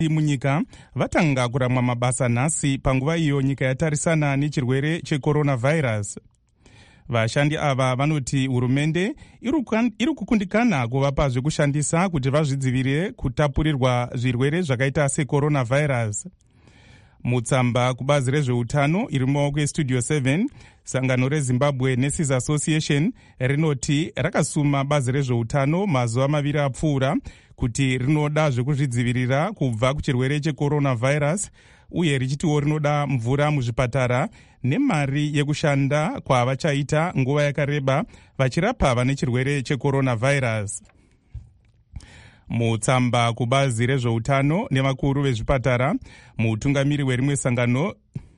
munyika vatanga kuramwa mabasa nhasi panguva iyo nyika yatarisana nechirwere checoronavirus. Vashandi ava vanoti hurumende iri kukundikana kuvapa zvekushandisa kuti vazvidzivirire kutapurirwa zvirwere zvakaita secoronavirus. Mutsamba kubazi rezveutano iri mumaoko estudio 7, sangano reZimbabwe Nurses Association rinoti rakasuma bazi rezveutano mazuva maviri apfuura kuti rinoda zvekuzvidzivirira kubva kuchirwere checoronavirus, uye richitiwo rinoda mvura muzvipatara nemari yekushanda kwavachaita nguva yakareba vachirapa vane chirwere checoronavirus. Mutsamba kubazi rezveutano nevakuru vezvipatara, mutungamiri werimwe sangano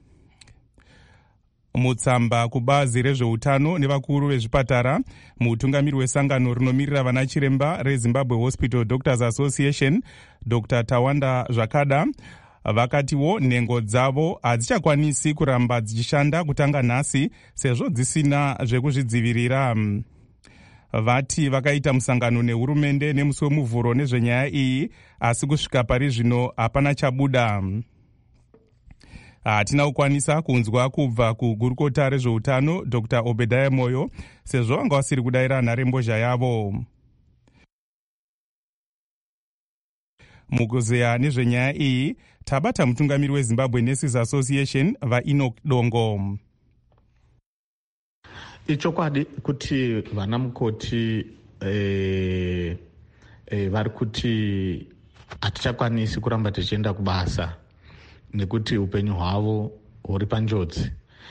mutsamba kubazi rezveutano nevakuru vezvipatara, mutungamiri wesangano rinomirira vana chiremba reZimbabwe Hospital Doctors Association, Dr. Tawanda Zvakada, vakatiwo nhengo dzavo hadzichakwanisi kuramba dzichishanda kutanga nhasi sezvo dzisina zvekuzvidzivirira. Vati vakaita musangano nehurumende nemusi wemuvhuro nezvenyaya iyi, asi kusvika pari zvino hapana chabuda. Hatina kukwanisa kunzwa kubva kugurukota rezveutano Dr. Obedaya Moyo sezvo vanga vasiri kudayira nharembozha yavo. Mukuzeya nezvenyaya iyi tabata mutungamiri weZimbabwe Nurses Association vaEnoch Dongo. Ichokwadi kuti vana mukoti vari kuti hatichakwanisi kuramba tichienda kubasa nekuti upenyu hwavo huri panjodzi.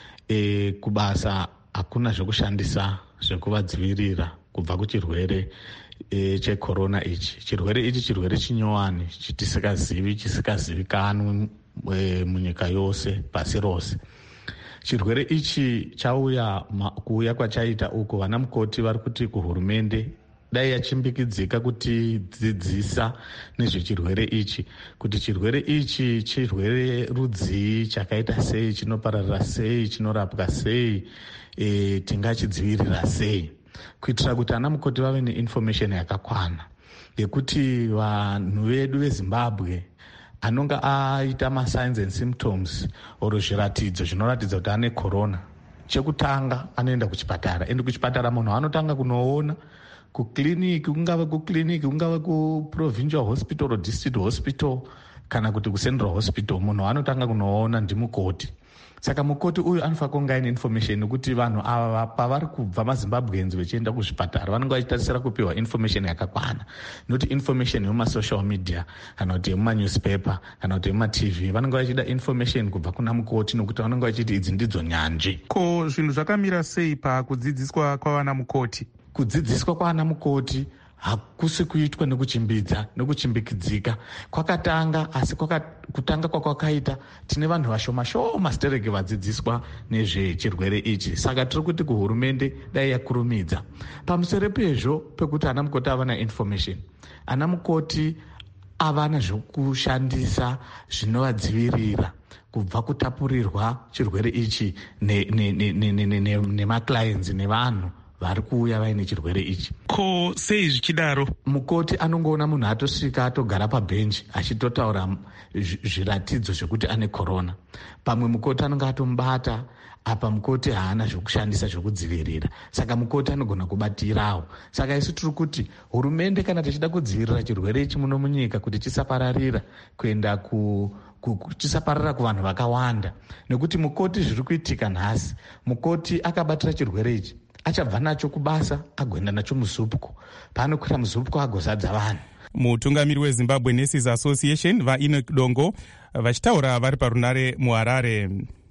Kubasa hakuna zvekushandisa zvekuvadzivirira kubva kuchirwere checorona ichi. Chirwere ichi chirwere chinyowani chitisingazivi, chisikazivikanwi munyika yose pasi rose. Chirwere ichi kuuya kwachaita uko, vana mukoti vari kuti kuhurumende dai yachimbikidzika kuti dzidzisa nezvechirwere ichi, kuti chirwere ichi chirwere rudzii, chakaita sei, chinopararira sei, chinorapwa sei, tingachidzivirira sei, kuitira kuti ana mukoti vave neinformation yakakwana yekuti vanhu vedu veZimbabwe anonga aita masigns and symptoms oro zviratidzo zvinoratidza kuti ane corona, chekutanga anoenda kuchipatara. Ende kuchipatara munhu anotanga kunoona kukliniki, kungave kukliniki, kungave kuprovincial hospital or district hospital kana kuti kucentral hospital, munhu anotanga kunoona ndimukoti. Saka mukoti uyu anofanira kunga ine information yekuti vanhu ava pavari kubva maZimbabweans vechienda kuzvipatara vanenge vachitarisira kupiwa information yakakwana, noti information yemumasocial media kana kuti yemumanewspaper kana kuti yemumatv. Vanenge vachida information kubva kuna mukoti nokuti vanenge vachiti idzi ndidzo nyanzvi. Ko zvinhu zvakamira sei pakudzidziswa kwavana mukoti? Kudzidziswa kwavana mukoti hakusi kuitwa nekuchimbidza nekuchimbikidzika. Kwakatanga, asi kutanga kwakaita tine vanhu vashoma shoma stereke vadzidziswa nezvechirwere ichi. Saka tiri kuti kuhurumende dai yakurumidza pamusoro pezvo pekuti ana mukoti havana information, ana mukoti havana zvokushandisa zvinovadzivirira kubva kutapurirwa chirwere ichi nemaclients nevanhu vari kuuya vaine chirwere ichi. Ko sei zvichidaro? Mukoti anongoona munhu atosvika atogara pabhenji achitotaura zviratidzo zvekuti ane corona. Pamwe mukoti anonga atomubata, apa mukoti haana zvokushandisa zvokudzivirira, saka mukoti anogona kubatirawo. Saka isu tiri kuti hurumende kana tichida kudzivirira chirwere ichi muno munyika kuti chisapararira kuenda chisapararira kuvanhu vakawanda, nekuti mukoti zviri kuitika nhasi, mukoti akabatira chirwere ichi achabva nacho kubasa agoenda nacho muzupko, paanokwira muzupko agozadza vanhu. Mutungamiri weZimbabwe Nurses Association vaEnoch Dongo vachitaura vari parunare muHarare.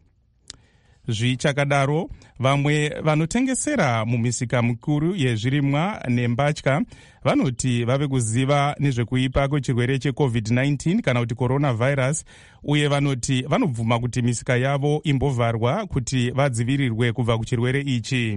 Zvichakadaro, vamwe vanotengesera mumisika mikuru yezvirimwa nembatya vanoti vave kuziva nezvekuipa kwechirwere cheCovid-19 kana kuti coronavirus, uye vanoti vanobvuma kuti misika yavo imbovharwa kuti vadzivirirwe kubva kuchirwere ichi.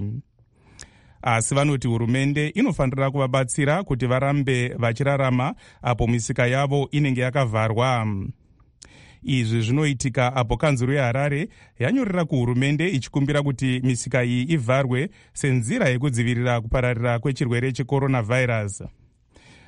Asi vanoti hurumende inofanira kuvabatsira kuti varambe vachirarama apo misika yavo inenge yakavharwa. Izvi zvinoitika apo kanzuru yeHarare yanyorera kuhurumende ichikumbira kuti misika iyi ivharwe senzira yekudzivirira kupararira kwechirwere checoronavirus.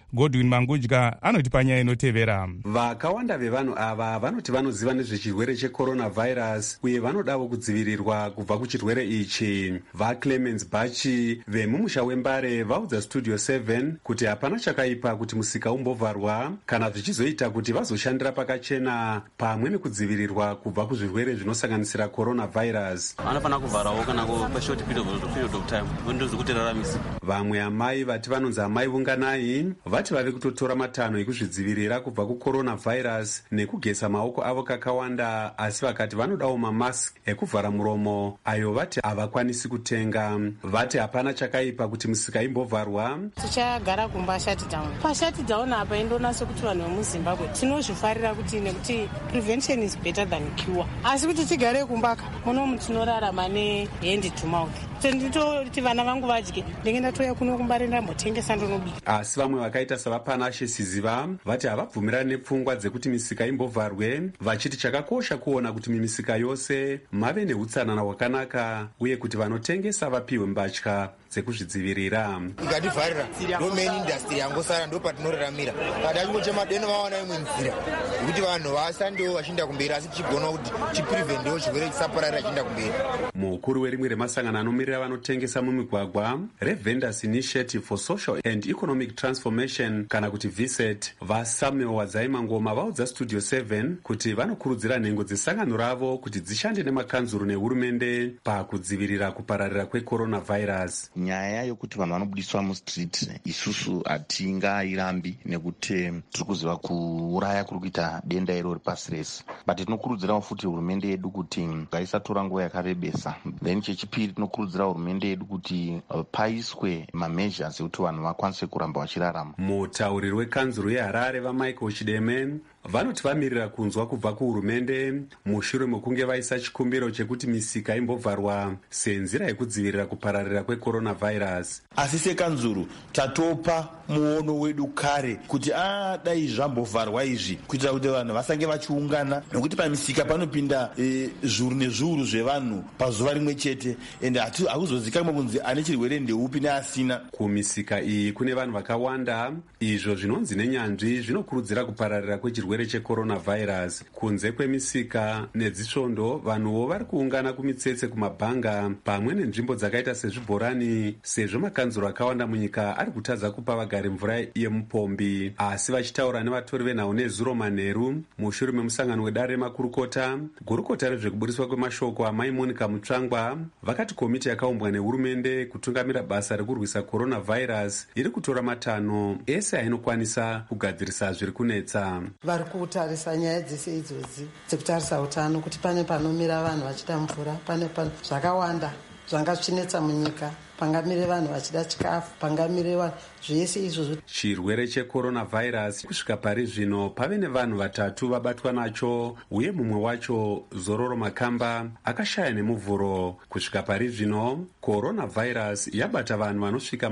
Godwin Mangudya anoti panyaya inotevera. Vakawanda vevanhu ava vanoti vanoziva nezvechirwere cheCoronavirus uye vanodavo kudzivirirwa kubva kuchirwere ichi. VaClemens Bachi vemumusha wembare vaudza Studio 7 kuti hapana chakaipa kuti musika umbovharwa kana zvichizoita kuti vazoshandira pakachena pamwe nekudzivirirwa kubva kuzvirwere zvinosanganisira coronavirus. Vanofana kuvharawo kana kwa short period of time windows kuti raramise. Vamwe amai vati vanonzi amai vunganai vati vave kutotora matanho ekuzvidzivirira kubva kucoronavirus nekugesa maoko avo kakawanda, asi vakati vanodawo mamask ekuvhara muromo ayo vati havakwanisi kutenga. Vati hapana chakaipa kuti misika imbovharwa. Tichagara kumba shutdown. Pashutdown apa indona sekuti vanhu vemuZimbabwe tinozvifarira kuti nekuti prevention is better than cure. Asi kuti tigare kumbaka munomu tinorarama nehendi to mouth. Tinditoti vana vangu vadye ndenge ndatoya kuno kumbare ndambotengesa ndonobika. Asi vamwe vakaita savapanashe Siziva vati havabvumirani nepfungwa dzekuti misika imbovharwe, vachiti chakakosha kuona kuti mimisika yose mave neutsanana hwakanaka uye kuti vanotengesa vapiwe mbatya dzekuzvidzivirira. Ikativharira ndo main industry yangosara ndo patinoraramira. Kada chingochemadeno vawana imwe nzira yekuti vanhu vasandewo vachienda kumberi asi tichigona kuti tipreventewo chirwere chisapararira chienda kumberi. Mukuru werimwe remasangano anomirira vanotengesa mumigwagwa reVendors Initiative for Social and Economic Transformation kana kuti VSET, vaSamuel Wadzaima Ngoma vaudza Studio 7 kuti vanokurudzira nhengo dzesangano ravo kuti dzishande nemakanzuru nehurumende pakudzivirira kupararira kwecoronavirus. Nyaya yokuti vanhu vanobudiswa mustreet isusu hatingairambi nekuti tiri kuziva kuuraya kuri kuita denda irori pasi rese, but tinokurudzirawo futi hurumende yedu kuti ngaisatora nguva yakarebesa. Then chechipiri tinokurudzira hurumende yedu kuti paiswe mameasures ekuti vanhu vakwanise kuramba vachirarama. Mutauriri wekanzuru yeHarare vaMichael Chideme vanoti vamirira kunzwa kubva kuhurumende mushure mekunge vaisa chikumbiro chekuti misika imbovharwa senzira yekudzivirira kupararira kwecoronavirus. Asi sekanzuru tatopa muono wedu kare kuti dai zvambovharwa izvi kuitira kuti vanhu vasange vachiungana, nokuti pamisika panopinda zviuru nezviuru zvevanhu pazuva rimwe chete ende hakuzozikamwe kunzi ane chirwere ndeupi neasina. Kumisika iyi kune vanhu vakawanda, izvo zvinonzi nenyanzvi zvinokurudzira kupararira kwechirwere checoronavirus. Kunze kwemisika nedzisvondo, vanhuwo vari kuungana kumitsetse, kumabhanga pamwe nenzvimbo dzakaita sezvibhorani, sezvo makanzuro akawanda munyika ari kutadza kupa vagari mvura yemupombi. Asi vachitaura nevatori venhau nezuro manheru mushure memusangano wedare remakurukota, gurukota rezvekuburiswa kwemashoko amai Monica Mutsvangwa vakati komiti yakaumbwa nehurumende kutungamira basa rekurwisa coronavirus iri kutora matanho ese ainokwanisa kugadzirisa zviri kunetsa. Vari kutarisa nyaya dzese idzodzi dzekutarisa utano, kuti pane panomira vanhu vachida mvura, pane zvakawanda zvanga zvichinetsa munyika, pangamire vanhu vachida chikafu, pangamire vanhu zvese izvozvo. Chirwere checoronavirus kusvika pari zvino pave nevanhu vatatu vabatwa nacho, uye mumwe wacho Zororo Makamba akashaya nemuvhuro. Kusvika pari zvino coronavirus yabata vanhu vanosvika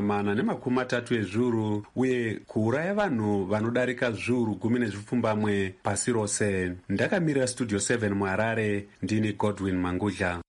430 ezviuru uye kuuraya vanhu vanodarika zviuru 10 pasi rose. Ndakamirira Studio 7 muHarare, ndini Godwin Mangudya.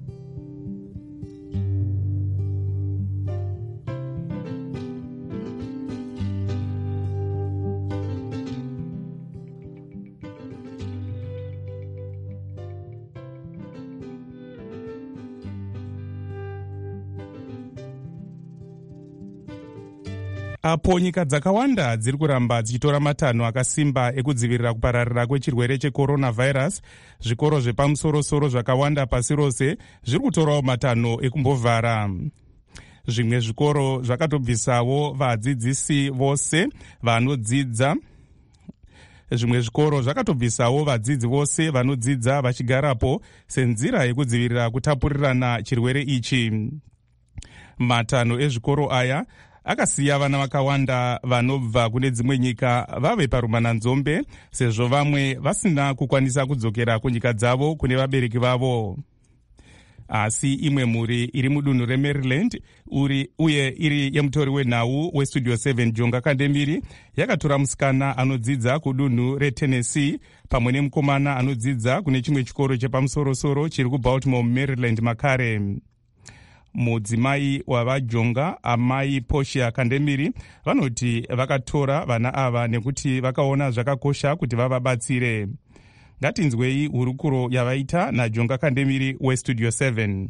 Apo nyika dzakawanda dziri kuramba dzichitora matanho akasimba ekudzivirira kupararira kwechirwere checoronavirus, zvikoro zvepamusoro-soro zvakawanda pasi rose zviri kutorawo matanho ekumbovhara. Zvimwe zvikoro zvakatobvisawo vadzidzisi vose vanodzidza. Zvimwe zvikoro zvakatobvisawo vadzidzi vose vanodzidza vachigarapo senzira yekudzivirira kutapurirana chirwere ichi. Matanho ezvikoro aya akasiya vana vakawanda vanobva kune dzimwe nyika vave parumananzombe, sezvo vamwe vasina kukwanisa kudzokera kunyika dzavo kune vabereki vavo. Asi imwe mhuri iri mudunhu reMaryland uye iri yemutori wenhau weStudio 7 Jonga Kandemiri yakatora musikana anodzidza kudunhu reTennessee pamwe nemukomana anodzidza kune chimwe chikoro chepamusoro-soro chiri kuBaltimore, Maryland makare. mudzimai wavajonga amai Portia Kandemiri vanoti vakatora vana ava nekuti vakaona zvakakosha kuti vavabatsire. Ngatinzwei hurukuro yavaita naJonga Kandemiri weStudio 7.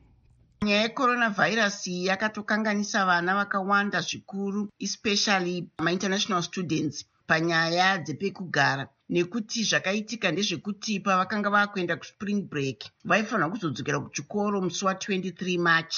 Nyaya yecoronavhairasi yakatokanganisa vana vakawanda zvikuru, especially ma-international students panyaya dzepekugara, nekuti zvakaitika ndezvekuti pavakanga vakuenda kuspring break vaifanirwa kuzodzokera kuchikoro musi wa23 March.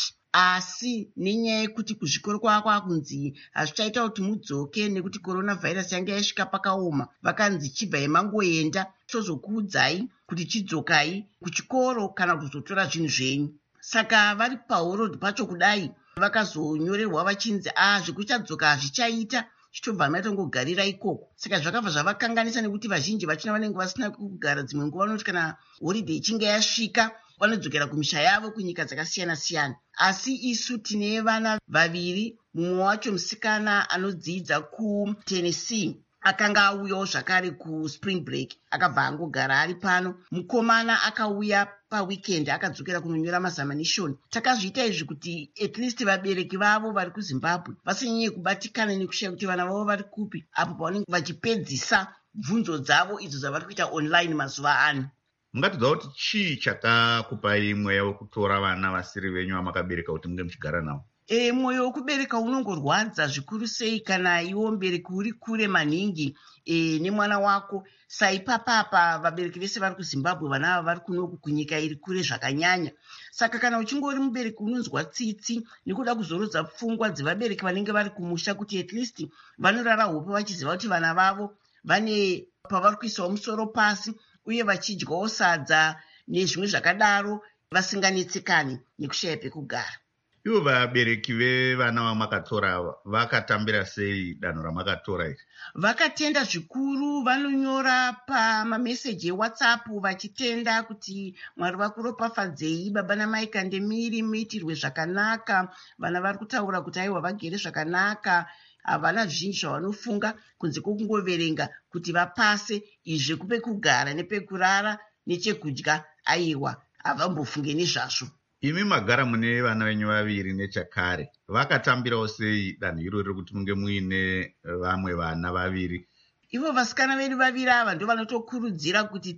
Asi nenyaya yekuti kuzvikoro kwava kunzi hazvichaita kuti mudzoke nekuti coronavhairasi yanga yasvika pakaoma, vakanzi chibvai mangoenda tozokuudzai kuti chidzokai kuchikoro kana kuzotora zvinhu zvenyu. Saka vari paurod pacho kudai vakazonyorerwa vachinzi zvekuchadzoka hazvichaita, chitobva matongogarira ikoko. Saka zvakabva zvavakanganisa nekuti vazhinji vachina vanenge vasina kugara. Dzimwe nguva vanoti kana holiday ichinge yasvika vanodzokera kumisha yavo kunyika dzakasiyana siyana. Asi isu tine vana vaviri, mumwe wacho musikana anodzidza kuTennessee akanga auyawo zvakare kuspring break akabva angogara ari pano. Mukomana akauya paweekend akadzokera kunonyora mazamanishoni. Takazviita izvi kuti at least vabereki vavo vari kuZimbabwe vasanyanye kubatikana nekushaya kuti vana vavo vari kupi, apo pavanenge vachipedzisa bvunzo dzavo idzo dzavari kuita online mazuva ano. Mungatidza kuti chii chakakupai mweya wekutora vana vasiri venyu vamakabereka kuti munge muchigara navo? Mwoyo wekubereka unongorwadza zvikuru sei kana iwo mubereki uri kure maningi nemwana wako. Saipapapa vabereki vese vari kuZimbabwe, vana ava vari kunoku kunyika iri kure zvakanyanya. Saka kana uchingori mubereki unonzwa tsitsi nekuda kuzorodza pfungwa dzevabereki vanenge vari kumusha kuti at least vanorara hope vachiziva kuti vana vavo vane pavari kuisawo musoro pasi uye vachidyawo sadza nezvimwe zvakadaro, vasinganetsekani nekushaya pekugara. Ivo vabereki vevana vamakatora vakatambira sei danho ramakatora iri? Vakatenda zvikuru, vanonyora pamameseji eWhatsApp vachitenda kuti Mwari vakuropafadzei baba namai Kandemiri, muitirwe zvakanaka, vana vari kutaura kuti aiwa vagere zvakanaka, havana zvizhinji zvavanofunga kunze kwokungoverenga kuti vapase, izve kupekugara nepekurara nechekudya aiwa havambofunge nezvazvo. Imi magara mune vana venyu vaviri nechakare, vakatambirawo sei danho iro riri kuti munge muine vamwe vana vaviri? Ivo vasikana vedu vaviri ava ndo vanotokurudzira kuti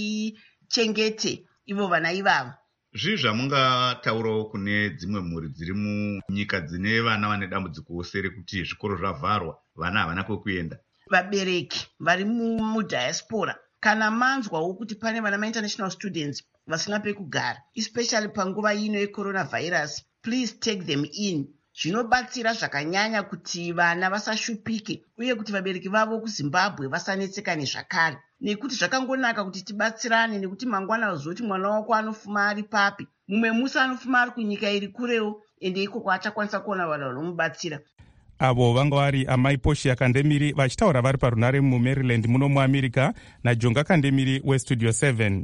tichengete ivo vana ivava. Zvii zvamungataurawo kune dzimwe mhuri dziri munyika dzine vana vane dambudziko serekuti zvikoro zvavharwa, vana havana kwekuenda? Vabereki vari mudiaspora kana manzwawo kuti pane vana ma-international students vasina pekugara, especially panguva ino yecoronavhairasi, please take them in. Zvinobatsira zvakanyanya kuti vana vasashupike uye kuti vabereki vavo kuZimbabwe vasanetsekane zvakare, nekuti zvakangonaka kuti tibatsirane, nekuti mangwana uzoti mwana wako anofuma ari papi, mumwe musi anofuma ari kunyika iri kurewo, ende ikoko achakwanisa kuona vanhu vanomubatsira. Avo vanga vari amai Portia Kandemiri vachitaura vari parunare muMaryland muno muAmerica naJonga Kandemiri weStudio 7.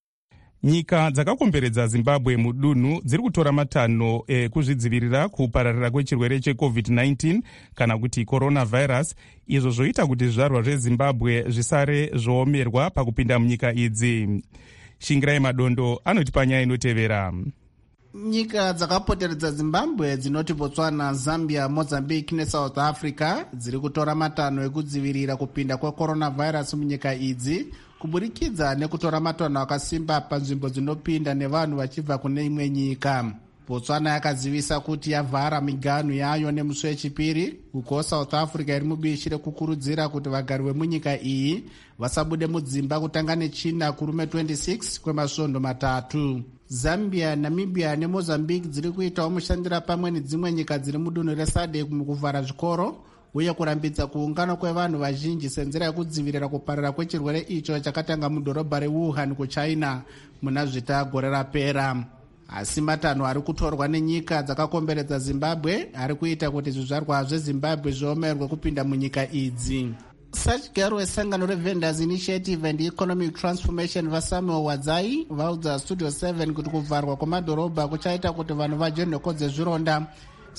Nyika dzakakomberedza Zimbabwe mudunhu dziri kutora matanho ekuzvidzivirira kupararira kwechirwere cheCovid-19 kana kuti coronavirus, izvo zvoita kuti zvizvarwa zveZimbabwe zvisare zvoomerwa pakupinda munyika idzi. Shingirai Madondo anoti panyaya inotevera. Nyika dzakapoteredza Zimbabwe dzinoti Botswana, Zambia, Mozambique neSouth Africa dziri kutora matanho ekudzivirira kupinda kwecoronavirus munyika idzi kuburikidza nekutora matanho akasimba panzvimbo dzinopinda nevanhu vachibva kune imwe nyika. Botswana yakazivisa kuti yavhara miganhu yayo nemusi wechipiri, uko South Africa iri mubishi rekukurudzira kuti vagari vemunyika iyi vasabude mudzimba kutanga nechina kurume 26 kwemasvondo matatu. Zambia, Namibia neMozambique dziri kuitawo mushandira pamwe nedzimwe nyika dziri mudunhu reSADC mukuvhara zvikoro uye kurambidza kuungana kwevanhu vazhinji senzira yekudzivirira kuparira kwechirwere icho chakatanga mudhorobha reWuhan kuChina muna zvita gore rapera. Asi matanho ari kutorwa nenyika dzakakomberedza Zimbabwe ari kuita kuti zvizvarwa zveZimbabwe zviomerwe kupinda munyika idzi. Sachigaro wesangano reVendors Initiative and Economic Transformation vaSamuel Wadzai vaudza Studio 7 kuti kuvharwa kwemadhorobha kuchaita kuti vanhu vaje nhoko dzezvironda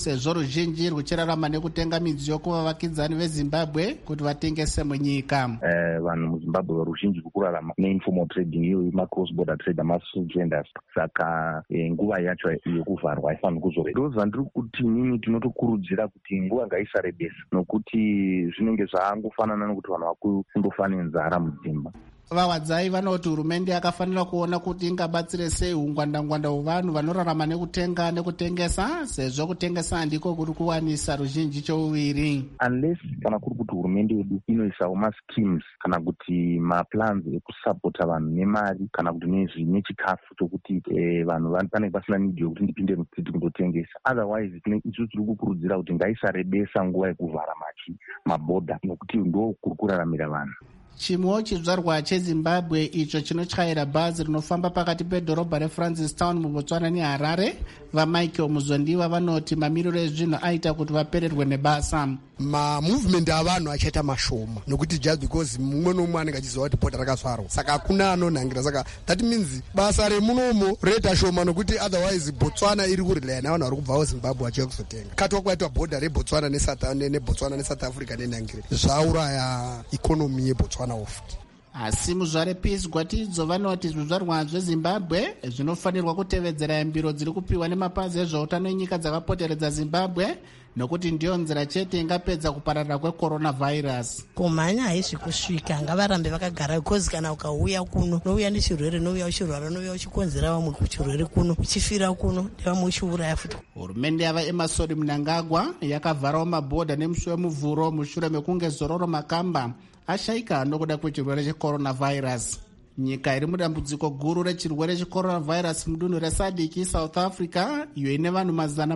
sezvo ruzhinji ruchirarama nekutenga midziyo kuvavakidzani vezimbabwe kuti vatengese munyika. Vanhu muzimbabwe ruzhinji kukurarama neinformal trading, iyo ima-cross border trade, ama-street vendors. Saka nguva yacho yekuvharwa haifaniri kuzove. Ndo zvandiri kuti nini tinotokurudzira kuti nguva ngaisarebesa, nokuti zvinenge zvaangofanana nokuti vanhu vakundofa nenzara mudzimba. Vawadzai vanoti hurumende yakafanira kuona kuti ingabatsire sei ungwandangwanda hwevanhu vanorarama nekutenga nekutengesa, sezvo kutengesa ndiko kuri kuwanisa ruzhinji chouviri. Unless kana kuri kuti hurumende yedu inoisawo ma-schemes kana kuti ma-plans ekusapota vanhu nemari kana kuti nechikafu chokuti vanhu panenge pasina nidhi yokuti ndipinde mucity kundotengesa. Otherwise isu tiri kukurudzira kuti ngaisarebesa nguva yekuvhara mabhodha, nokuti ndo kuri kuraramira vanhu. Chimwewo chidzvarwa chezimbabwe icho chinotyaira bhazi rinofamba pakati pedhorobha reFrancistown mubotswana neharare, vaMichael Muzondiwa vanoti mamiriro ezvinhu aita kuti vapererwe nebasa. Movement avanhu achaita mashoma nokuti just because mumwe nomumwe anenge achiziva kuti bhodha rakavharwa, saka hakuna anonhangira. Saka that means basa remunomo roita shoma, nokuti otherwise Botswana iri kurilaya navanhu vari kubvawo Zimbabwe vachiuya kuzotenga. Katwa kwaitwa bhodha reBotswana neSouth Africa nenhangire zvauraya ikonomi yeBotswana ofuti. Asi muzvare Peace Gwatidzo vanoti zvizvarwa zveZimbabwe zvinofanirwa kutevedzera yambiro dziri kupiwa nemapazi ezveutano enyika dzakapoteredza Zimbabwe, nokuti ndiyo nzira chete ingapedza kupararira kwecoronavirus. Kumhanya haizvi kusvika, ngavarambe vakagara, because kana ukauya kuno nouya nechirwere, nouya uchirwara, nouya uchikonzera vamwe kuchirwere kuno, uchifira kuno ndevamwe uchiuraya futi. Hurumende yava Emerson Mnangagwa yakavharawo mabhodha nemusi wemuvhuro mushure mekunge Zororo Makamba ashaika nokuda kwechirwere checoronavirus. Nyika iri mudambudziko guru rechirwere checoronavirus mudunhu reSADC South Africa, iyo ine vanhu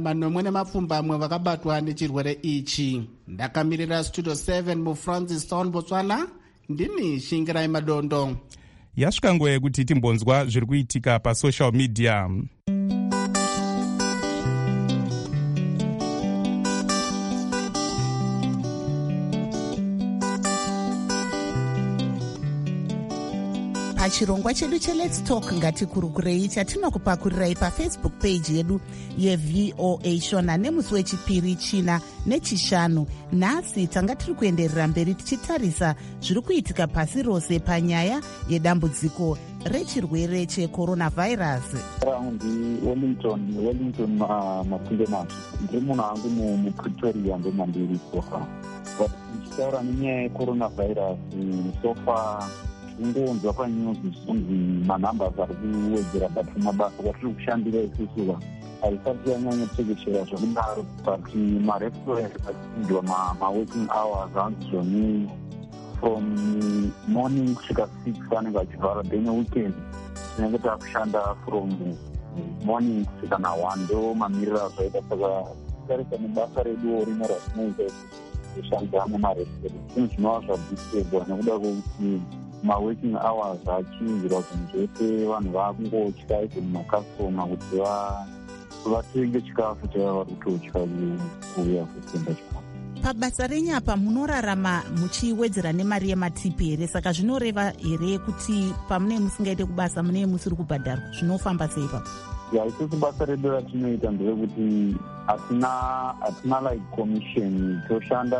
440 vakabatwa nechirwere ichi. Ndakamirira Studio 7 muFrancistown, Botswana, ndini Shingirai Madondo. Yasvika nguva yekuti timbonzwa zviri kuitika pasocial media. Pachirongwa chedu cheLet's Talk ngatikurukurei chatinokupakurirai paFacebook page yedu yeVOA Shona nemusi wechipiri, china nechishanu. Nhasi tanga tiri kuenderera mberi tichitarisa zviri kuitika pasi rose panyaya yedambudziko rechirwere checoronavirus. Ndi Wellington Makunde Macho, ndiri munhu wangu muPretoria ndemandiri sofa. Tichitaura nenyaya yecoronavirus sofa ngonzwa panews zvinzi manhambers ari kuwedzera, but mabasa kwatiri kushandira isusuva haisati yanyanya kutekeshera zvakudaro. But marestaurant akapindwa maworking hours anzizvoni from morning kusvika 6 anenge achivhara, then weekend tinenge takushanda from morning kusvika na1, ndo mamiriro azvaita. Saka tarisa nebasa redu rino razvinoita kushandisa mumarestaurant, zvinhu zvinova zvadisebwa nekuda kwokuti maworking hours achinjirwa zvinhu zvese, vanhu vakungotya izvo mumakastoma kuti vatenge chikafu chavavari kutodya kuuya kutenga chikafu. Pabasa renyapa munorarama muchiwedzera nemari yematipi here, saka zvinoreva here kuti pamune musingaite kubasa mune musiri kubhadharwa, zvinofamba sei ipapo? Isusu basa redu ratinoita ndevekuti hatina like commission, toshanda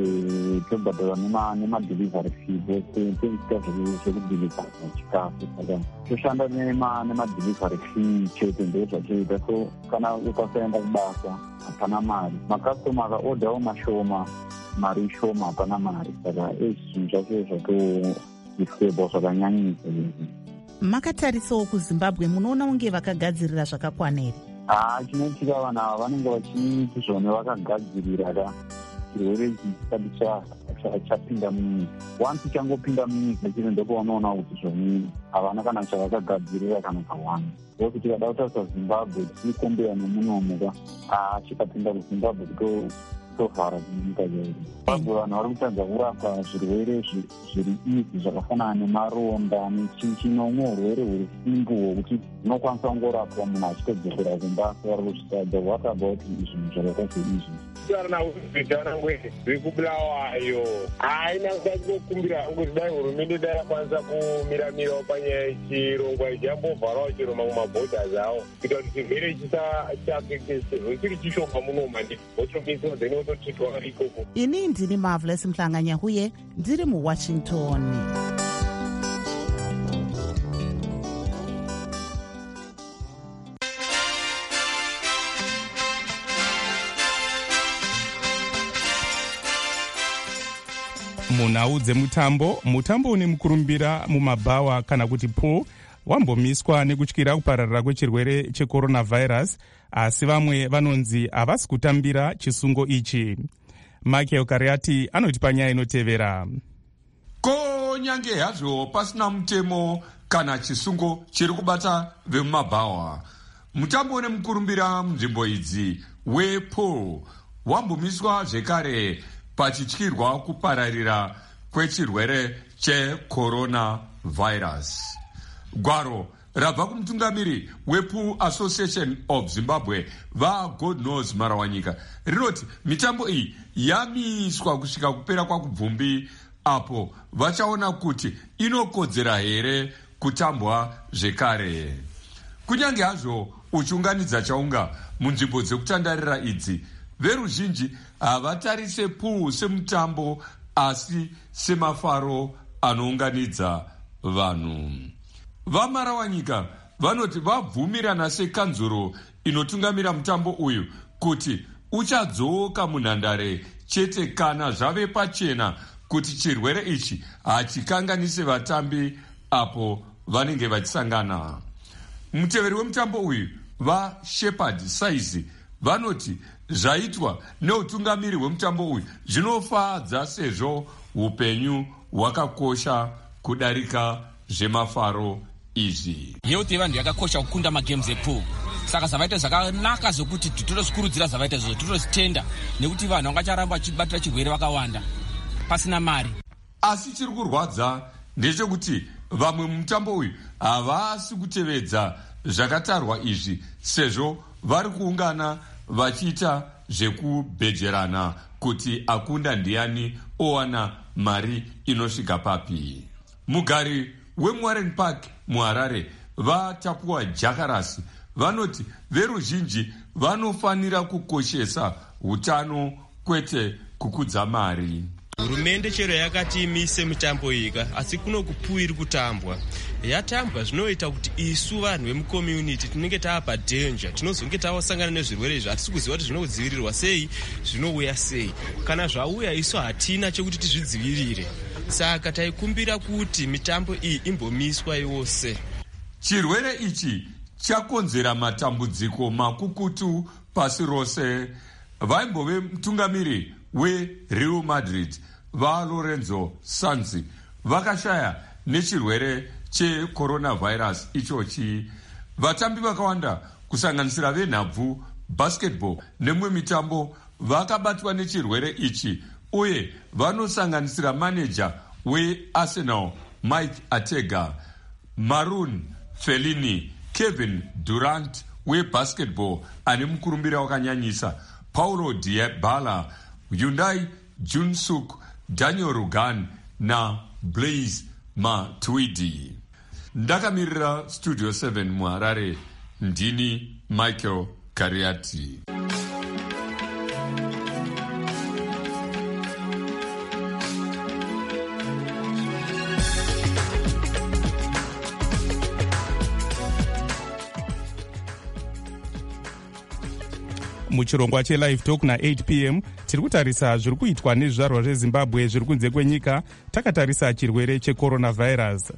tobhadharwa nemadelivery fee, toita zvekudeliver chikafu, saka toshanda nemadelivery fee chete ndozvatoita. So kana ukasaenda kubasa hapana mari, makastoma akaodhawo mashoma, mari shoma, hapana mari. Saka zvinhu zvacho zvatodisturba zvakanyanyisa. Makatarisawo kuZimbabwe, munoona unge vakagadzirira zvakakwana here? Chinoitika vanhu ava vanenge vachiti zvone vakagadzirira chirwere ichi chisati chapinda munyika. Once changopinda munyika chiri ndopaunoona kuti zvone havana kana chavakagadzirira kana kawanda. Ndokuti tikada kutarisa Zimbabwe tichikombera nemunomo chikapinda kuZimbabwe kutovhara nyika yedu. Zimbabwe vanhu vari kutadza kurapa zvirwere zviri izvi zvakafanana nemaronda chinomwe urwere huri simbu hwokuti unokwanisa kungorapwa munhu achitodzokera kumbasa vari kuzvitadza. What about zvinhu zvakaita seizvi? kutaura nauzvitavanangwete zvekubulawayo haina kukumbira hangu kuti dai hurumende dai yakwanisa kumiramirawo panyaya yechirongwa ijambovharawo chero mamwe mabhodhas awo kuita kuti chirwere chisachapekesezvo chiri chishoma munoma vochopesera then wototitwa ikoko. Ini ndini Marvelous Mhlanga-Nyahuye ndiri muWashington. Munhau dzemutambo, mutambo une mukurumbira mumabhawa kana kuti pool wambomiswa nekutyira kupararira kwechirwere checoronavirus, asi vamwe vanonzi havasi kutambira chisungo ichi. Michael Kariati anoti panyaya inotevera. Konyange hazvo pasina mutemo kana chisungo chiri kubata vemumabhawa, mutambo une mukurumbira munzvimbo idzi wepool wambomiswa zvekare pachityirwa kupararira kwechirwere checoronavirus. Gwaro rabva kumutungamiri wePool Association of Zimbabwe vaGodknows Marawanyika rinoti mitambo iyi yamiswa kusvika kupera kwakubvumbi, apo vachaona kuti inokodzera here kutambwa zvekare. Kunyange hazvo uchiunganidza chaunga munzvimbo dzekutandarira idzi, veruzhinji havatarise pool semutambo asi semafaro anounganidza vanhu. VaMarawanyika vanoti vabvumirana sekanzuro inotungamira mutambo uyu kuti uchadzoka munhandare chete kana zvave pachena kuti chirwere ichi hachikanganise vatambi apo vanenge vachisangana. Muteveri wemutambo uyu vaShepherd Saizi vanoti zvaitwa neutungamiri hwemutambo uyu zvinofadza sezvo upenyu hwakakosha kudarika zvemafaro izvi. Health yevanhu yakakosha kukunda magames epool, saka zvavaita zvakanaka zvokuti totosikurudzira zvavaita izvozvo, totozvitenda nekuti vanhu vangacharamba vachibatira chirwere vakawanda pasina mari. Asi chiri kurwadza ndechekuti vamwe mumutambo uyu havasi kutevedza zvakatarwa izvi, sezvo vari kuungana vachiita zvekubhejerana kuti akunda ndiani owana mari inosvika papi. Mugari weMwarren Park muHarare vaTapua Jakarasi vanoti veruzhinji vanofanira kukoshesa hutano kwete kukudza mari. Hurumende chero yakati imise mitambo ika, asi kuno kuPool iri kutambwa. Yatambwa zvinoita kuti isu vanhu vemucommunity tinenge taapa danger, tinozonge tawasangana nezvirwere izvi hatisi kuziva kuti zvinodzivirirwa sei, zvinouya sei. Kana zvauya isu hatina chekuti tizvidzivirire. Saka taikumbira kuti mitambo iyi imbomiswa yose. Chirwere ichi chakonzera matambudziko makukutu pasi rose. Vaimbove mutungamiri weReal Madrid vaLorenzo Sanzi vakashaya nechirwere checoronavirus ichochi. Vatambi vakawanda kusanganisira venhabvu, basketball nemwe mitambo vakabatwa nechirwere ichi, uye vanosanganisira maneja weArsenal Mike Atega, Maroon Fellaini, Kevin Durant webasketball ane mukurumbira wakanyanyisa, Paulo Dybala, Hyundai Junsuk, Daniel Rugan na Blaise Matuidi. Ndakamirira Studio 7 muHarare, ndini Michael Kariati. Muchirongwa cheLive Talk na8 p.m. tiri kutarisa zviri kuitwa nezvizvarwa zveZimbabwe zviri kunze kwenyika, takatarisa chirwere checoronavirus.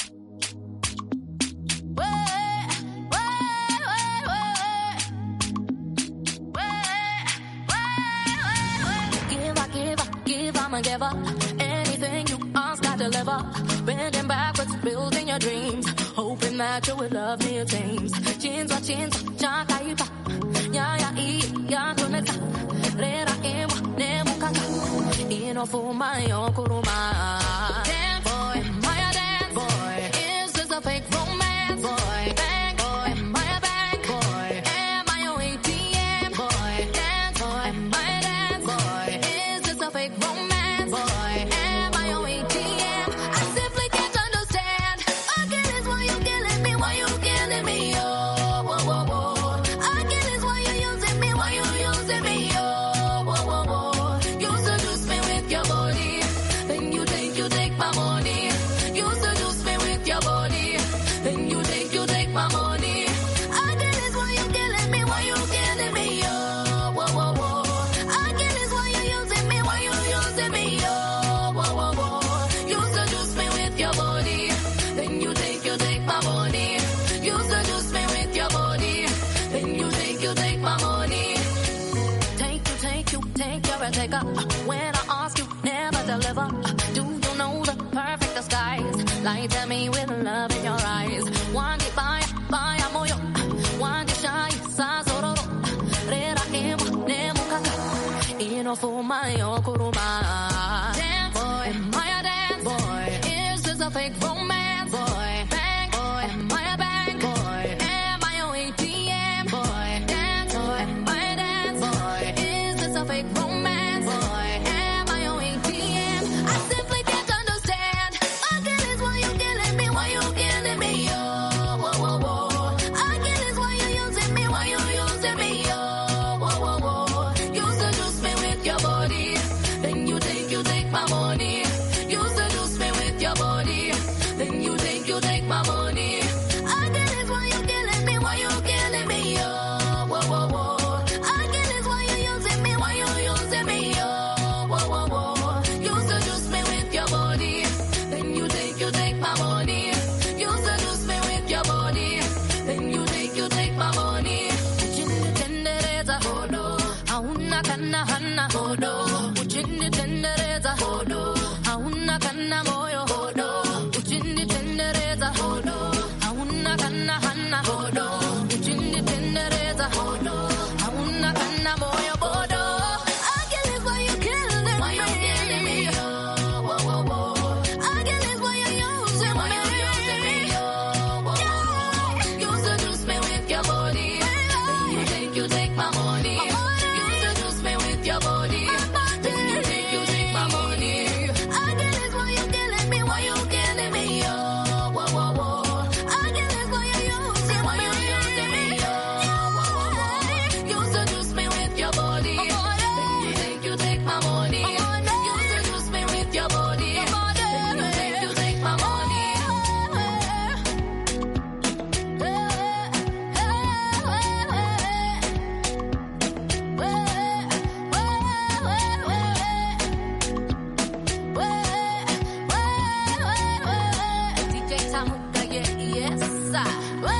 For my uncle, dance boy, my dance boy. Is this a fake romance boy? Bang boy, my bank boy. Am I your ATM boy? Dance boy, my dance Light at me with love in your eyes. One by moyo, one shy, sazororo. Rera emo, nemo kaka. Ino for my okuruma. Dance boy, am I a dance boy? Is this a fake romance boy? Bang boy, am I a bang boy? Am I a ATM boy? Dance boy, am I a dance boy? Is this a fake romance boy? Am I a ATM? I simply can't understand. Again is why you killing me, why you killing me, oh, whoa, whoa, whoa. Again is why you using me, why you using me, oh, whoa, whoa, whoa. You seduce me with your body, then you take my money. You seduce me with your body, then you take my money. Again is why you killing me, why you killing me, oh, whoa, whoa, whoa. Again is why you using me, why you using me, oh, whoa, whoa, whoa. You seduce me with your body, then you take my money. You seduce me with your body, then you take my money. Uchini tendereza hodo, hauna kana hana hodo. Uchini tendereza hodo, hauna kana moyo hodo. Uchini tendereza hodo, hauna kana hana hodo. Uchini tendereza hodo, hauna kana moyo hodo. Again is why you killing me, why you killing me, oh, whoa, whoa, whoa. Again is why you using me, oh, whoa, whoa. You seduce me with your body, then you take my money. You seduce me with your body, then you take my money. Again is why you killing me, why you killing me, oh, whoa, whoa, whoa. Again is why you using me, oh, whoa, whoa, whoa. You seduce me with your body, then you take my money. You seduce me with your body, then you take my money. DJ Tamuka, yes, sir.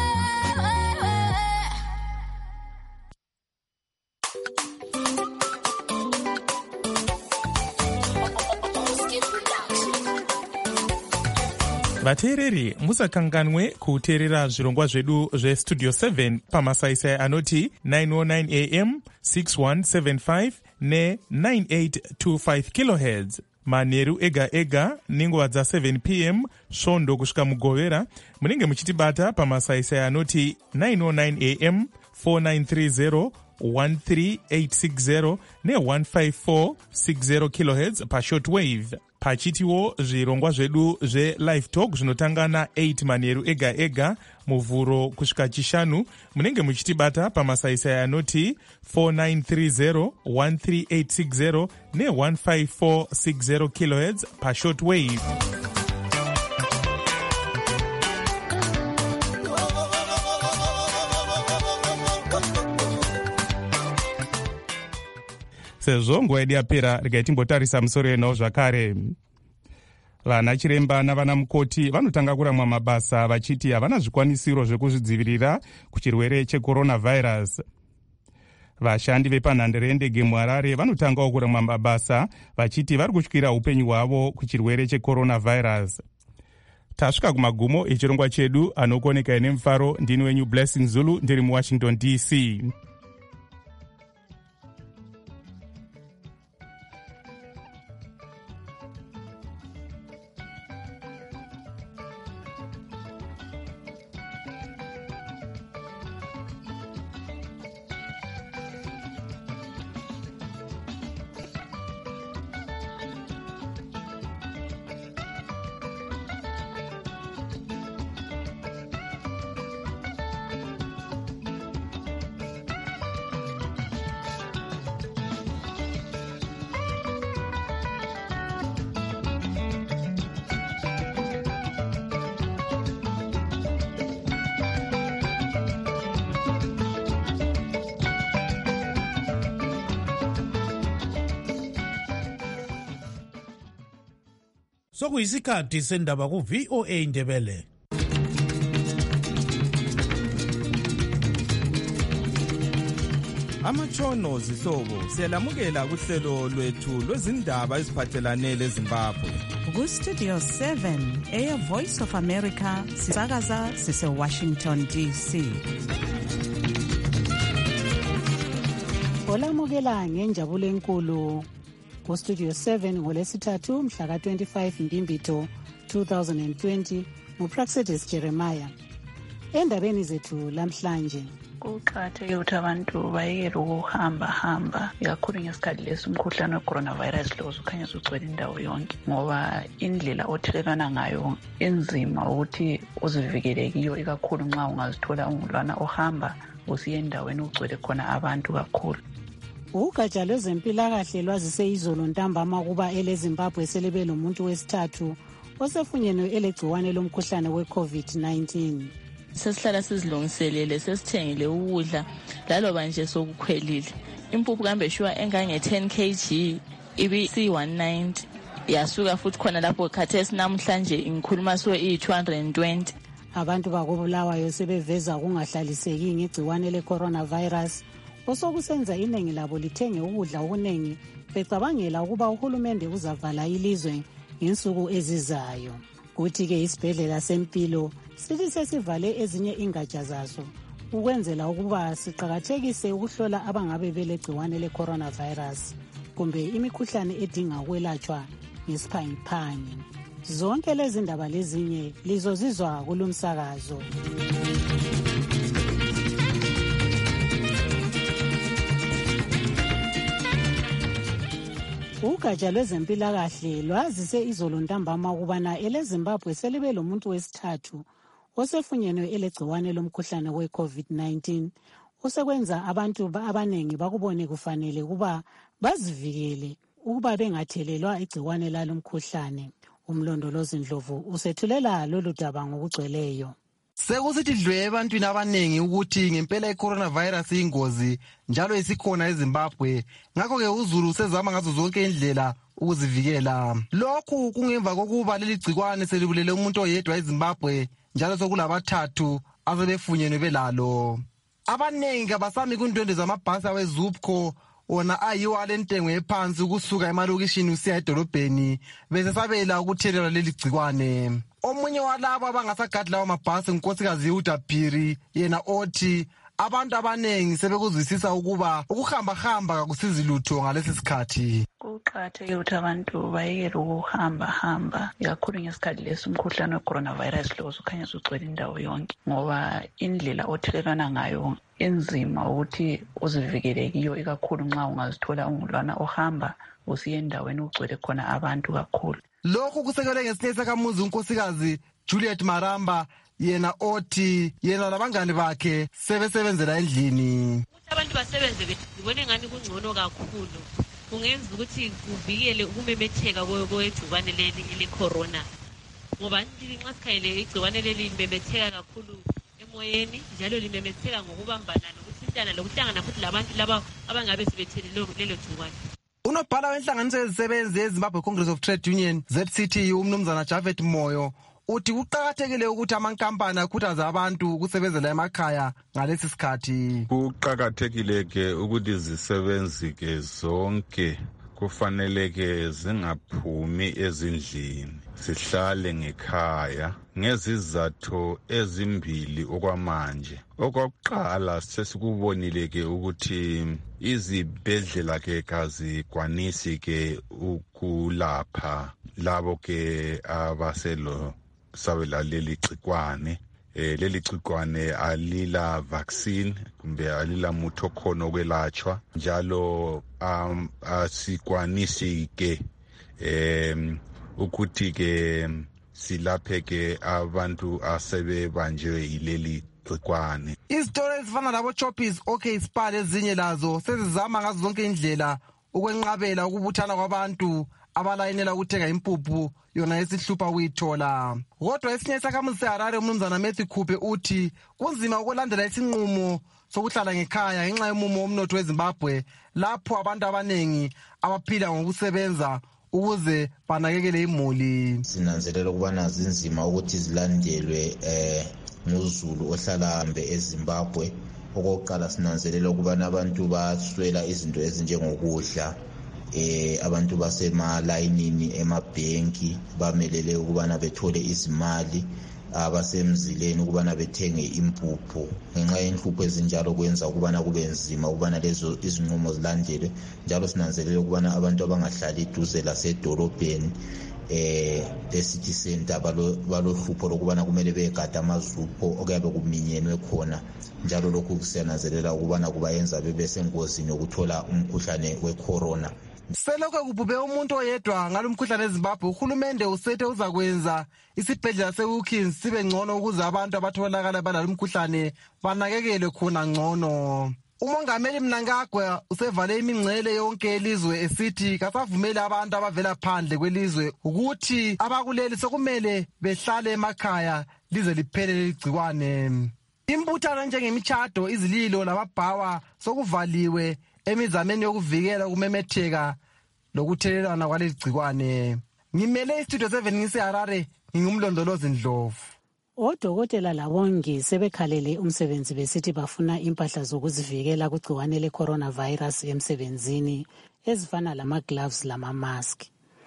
vateereri musakanganwe kuteerera zvirongwa zvedu zvestudio 7 pamasaisai anoti 909 am 6175 ne9825 kilohertz manheru ega ega nenguva dza7 pm svondo kusvika mugovera. munenge muchitibata pamasaisai anoti 909 am 4930 13860 ne15460 kilohertz pashortwave. pachitiwo zvirongwa zvedu zvelive talk zvinotanga na8 manheru ega ega muvhuro kusvika chishanu. munenge muchitibata pamasaisai anoti 4930 13860 ne15460 kilohertz pashortwave. sezvo nguva yedu yapera regai timbotarisa musoro yenhau zvakare. vana chiremba navana mukoti vanotanga kuramwa mabasa vachiti havana zvikwanisiro zvekuzvidzivirira kuchirwere checoronavhairus. vashandi vepanhandare yendege muharare vanotangawo kuramwa mabasa vachiti vari kutyira upenyu hwavo kuchirwere checoronavhairus. tasvika kumagumo echirongwa chedu. anokuonekai nemufaro ndini wenyu Blessing Zulu ndiri muwashington DC. sokuyisikhathi sendaba ku-VOA Ndebele. Amatshono zihlobo siyalamukela kuhlelo lwethu lwezindaba eziphathelane leZimbabwe. kustudio 7 Air Voice of America sisakaza sise-Washington DC. Olamukela ngenjabulo enkulu kustudio 7 ngolesithathu mhla ka-25 Mbimbito 2020 nguPraxedis Jeremiah. Endabeni zethu lamhlanje, kuqakathekile ukuthi abantu bayekele ukuhamba kakhulu ngesikhathi lesi umkhuhlane we-coronavirus lo ukhanya usugcwele indawo yonke, ngoba indlela othelelwana ngayo enzima ukuthi uzivikele kiyo, ikakhulu nxa ungazithola ungulwana ohamba usiye endaweni ugcwele khona abantu kakhulu. Ugatsha lwezempilakahle lwazise izolo ntambama kuba eleZimbabwe selebe lomuntu wesithathu osefunyenwe elegciwane lomkhuhlane we-COVID-19. Sesihlala sizilungiselele, sesithengile ukudla laloba nje sokukhwelile. Impuphu kambe shuwa engange-10 kg ibisi-190, yasuka futhi khona lapho khathesi namhlanje ngikhuluma so iyi-220. Abantu bakobulawayo sebeveza kungahlaliseki ngegciwane le-coronavirus osokusenza iningi labo lithenge ukudla okuningi becabangela ukuba uhulumende uzavala ilizwe ngensuku ezizayo. Kuthi-ke isibhedlela sempilo sithi sesivale ezinye ingatsha zaso ukwenzela ukuba siqakathekise ukuhlola abangabe belegciwane le-coronavirus kumbe imikhuhlane edinga ukwelatshwa ngesiphangiphangi. Zonke lezi ndaba lezinye lizozizwa kulumsakazo. Ugatsha lwezempilakahle lwazise izolo ntambama ukubana eleZimbabwe selibe lomuntu wesithathu osefunyenwe elegciwane lomkhuhlane we-COVID-19 osekwenza abantu abanengi bakubone kufanele ukuba bazivikele ukuba bengathelelwa igciwane lalomkhuhlane. Umlondolozi Ndlovu usethulela lolu daba ngokugcweleyo. Sekusithi dlwe ebantwini abanengi ukuthi ngempela i-coronavirus iyingozi njalo isikhona eZimbabwe, ngakho-ke uZulu sezama ngazo zonke indlela ukuzivikela. Lokhu kungemva kokuba leli gcikwane selibulele umuntu oyedwa eZimbabwe njalo sokulabathathu asebefunyenwe belalo. Abanengi kabasami kundwendwe zamabhasi aweZupco wona ayiwo alentengo ephansi ukusuka emalokishini usiya edolobheni besesabela ukuthelelwa leli gcikwane. Omunye walabo abangasagadi lawo mabhasi ngunkosikazi uDaphiri, yena othi abantu abanengi sebekuzwisisa ukuba ukuhamba kakusizi lutho ngalesi sikhathi. Kuqakathekile ukuthi abantu bayekele ukuhamba kakhulu ngesikhathi lesi umkhuhlane we-coronavirus lo ukhanya usugcwele indawo yonke, ngoba indlela othelelwana ngayo enzima ukuthi uzivikele kiyo, ikakhulu nxa ungazithola ungulwana ohamba usiye endaweni ugcwele khona abantu kakhulu. Lokhu kusekelwe ngesinye sakamuzi unkosikazi Juliet Maramba, yena othi yena labangane bakhe sebesebenzela endlini. Abantu basebenze ngibone ngani kungcono kakhulu, kungenza ukuthi kuvikele ukumemetheka kwegciwane leli le-corona, ngoba nxa sikhayele igciwane leli limemetheka kakhulu emoyeni, njalo limemetheka ngokubambana nokuthintana lokuhlangana futhi labantu laba abangabe sebethelelwe lelo gciwane. Unobhala wenhlanganiso yezisebenzi yeZimbabwe Congress of Trade Union ZCT umnumzana Javed Moyo uthi kuqakathekile ukuthi amankampani akhuthaze abantu ukusebenzela emakhaya ngalesi sikhathi. Kuqakathekile ke ukuthi izisebenzi ke zonke kufanele ke zingaphumi ezindlini, sihlale ngekhaya ngezizathu ezimbili okwamanje. Okokuqala sesikubonile ke ukuthi izibhedlela ke kazikwanisi ke ukulapha labo ke abaselo sabela leli gcikwane. Leli gcikwane alila vaccine kumbe alila muthi okhona okwelatshwa, njalo asikwanisi ke ukuthi ke silaphe ke abantu asebebanjwe yileli gcikwane. Izitolo ezifana labo Choppies, OK Spar ezinye lazo sezizama ngazo zonke indlela ukwenqabela ukubuthana kwabantu abalayinela ukuthenga impuphu yona esihlupha ukuyithola. Kodwa esinye isakhamuzi seHarare umnumzana Matthew Khuphe uthi kunzima ukulandela isinqumo sokuhlala ngekhaya ngenxa yomumo womnotho weZimbabwe lapho abantu abanengi abaphila ngokusebenza ukuze banakekele imuli. Sinanzelela ukubana zinzima ukuthi zilandelwe nguZulu ohlala eZimbabwe. Okokuqala sinanzelela ukubana abantu baswela izinto ezinjengokudla, abantu basemalayinini emabhenki bamelele ukubana bethole izimali, abasemzileni ukubana bethenge impuphu. Ngenxa yenhlupho ezinjalo kwenza ukubana kube nzima ukubana lezo izinqumo zilandelwe, njalo sinanzelele ukubana abantu abangahlali eduze lasedolobheni le-city center balohlupho lokubana kumele begada amazupho okuyabe kuminyenwe khona, njalo lokhu kusiyananzelela ukubana kubayenza bebesengozini yokuthola umkhuhlane we-corona. Selokho kubhubhe umuntu oyedwa ngalo mkhuhlane eZimbabwe, uhulumende usethe uzakwenza isibhedlela se-Wilkins sibe ngcono ukuze abantu abatholakala balalo mkhuhlane banakekelwe khona ngcono. Umongameli Mnangagwa usevale imingcele yonke elizwe esithi kasavumeli abantu abavela phandle kwelizwe ukuthi abakuleli sokumele behlale emakhaya lize liphele ligciwane. Imbuthano njengemishado, izililo lababhawa sokuvaliwe emizameni yokuvikela ukumemetheka lokuthelelana kwaleli gciwane. Ngimele iStudio 7 ngiseHarare, ngingumlondolozi Ndlovu. Odokotela labongi sebekhalele umsebenzi besithi bafuna impahla zokuzivikela kugciwane le-coronavirus emsebenzini ezifana lama-gloves lama-mask.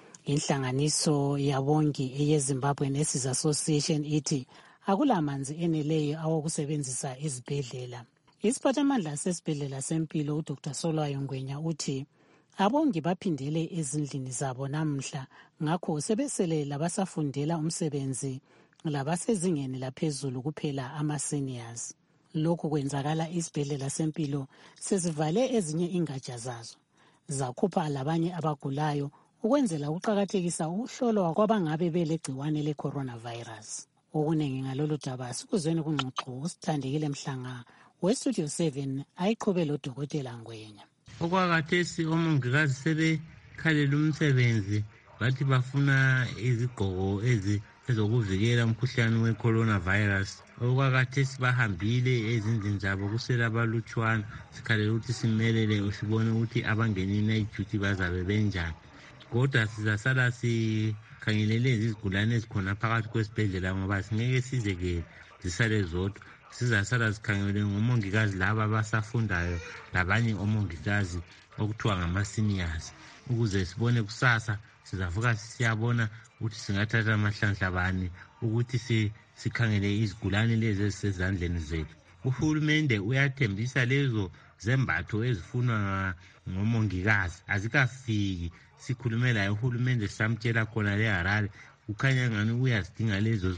Inhlanganiso yabongi eyeZimbabwe Nurses Association ithi akulamanzi eneleyo awokusebenzisa izibhedlela. Isiphathamandla sesibhedlela sempilo uDr. Solwayo Ngwenya uthi abongi baphindele ezindlini zabo namhla, ngakho sebesele labasafundela umsebenzi labasezingeni laphezulu kuphela ama-seniors. Lokhu kwenzakala isibhedlela sempilo sezivale ezinye ingatsha zazo, zakhupha labanye abagulayo ukwenzela ukuqakathekisa ukuhlolwa kwabangabe belegciwane le-coronavirus. Okuningi ngalolu daba sikuzweni kungxoxo usithandekile Mhlanga weStudio 7 ayiqhubela uDokotela Ngwenya. Okwakhathesi omongikazi sebekhalela umsebenzi, bathi bafuna izigqoko ezokuvikela umkhuhlane we-coronavirus. Okwakhathesi bahambile ezindlini zabo kusela abalutshwana, sikhalela ukuthi simelele sibone ukuthi abangene i-night duty bazabe benjani. Kodwa sizasala sikhangelele izigulane ezikhona phakathi kwesibhedlela ngoba singeke sizekele zisale zodwa. Sizasala zikhangele ngomongikazi laba abasafundayo labanye omongikazi okuthiwa ngama-seniors, ukuze sibone kusasa sizavuka siyabona ukuthi singathatha amahlandla bani ukuthi sikhangele izigulane lezi ezisezandleni zethu. Uhulumende uyathembisa lezo zembatho ezifunwa ngomongikazi azikafiki. Sikhulume laye uhulumende samtshela khona leHarare, ukhanya ngani uyazidinga lezo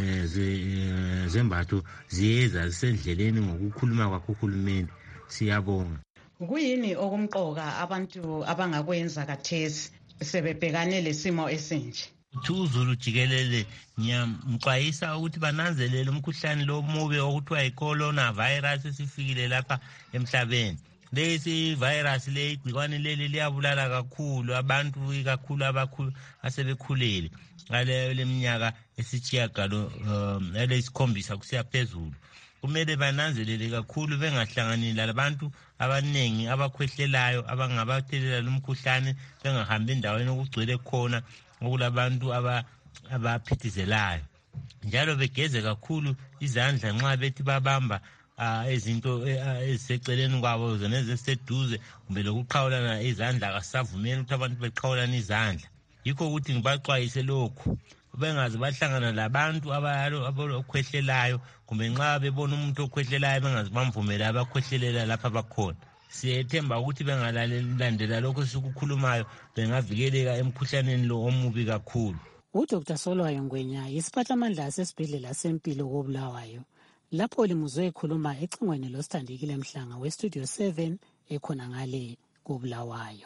zembatho ziyeza zisendleleni ngokukhuluma kwakho uhulumende. Siyabonga. Kuyini okumqoka abantu abangakwenza kathesi sebebhekane lesimo esinje? Uzulu jikelele ngiyamxwayisa ukuthi bananzelele umkhuhlane lo mubi okuthiwa yi-coronavirus esifikile lapha emhlabeni. Lesi virus le igciwane leli liyabulala kakhulu abantu, kakhulu abakhulu asebekhulele ngaleyo leminyaka esitshiyagalo elesikhombisa kusiya phezulu. Kumele bananzelele kakhulu bengahlanganini labantu abanengi abakhwehlelayo abangabathelela lumkhuhlane, bengahambi endaweni okugcwele khona okulabantu abaphithizelayo. Njalo begeze kakhulu izandla nxa bethi babamba izinto eziseceleni kwabo zeneziseduze kumbe lokuqhawulana izandla. Kasavumeli ukuthi abantu beqhawulana izandla. Yikho ukuthi ngibaxwayise lokhu, bengaze bahlangana labantu abakhwehlelayo kumbe nxa bebona umuntu okhwehlelayo bengaze bamvumela abakhwehlelela lapha abakhona. Siyethemba ukuthi bengalandela lokho sikukhulumayo bengavikeleka emkhuhlaneni lo omubi kakhulu. uDr. Solwayo Ngwenya yisiphathamandla sesibhedlela sempilo koBulawayo. Lapho limuzwe ekhuluma ecingweni losithandekile Mhlanga weStudio 7 ekhona ngale koBulawayo.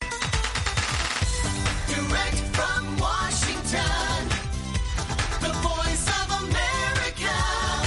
Direct from Washington, the voice of America,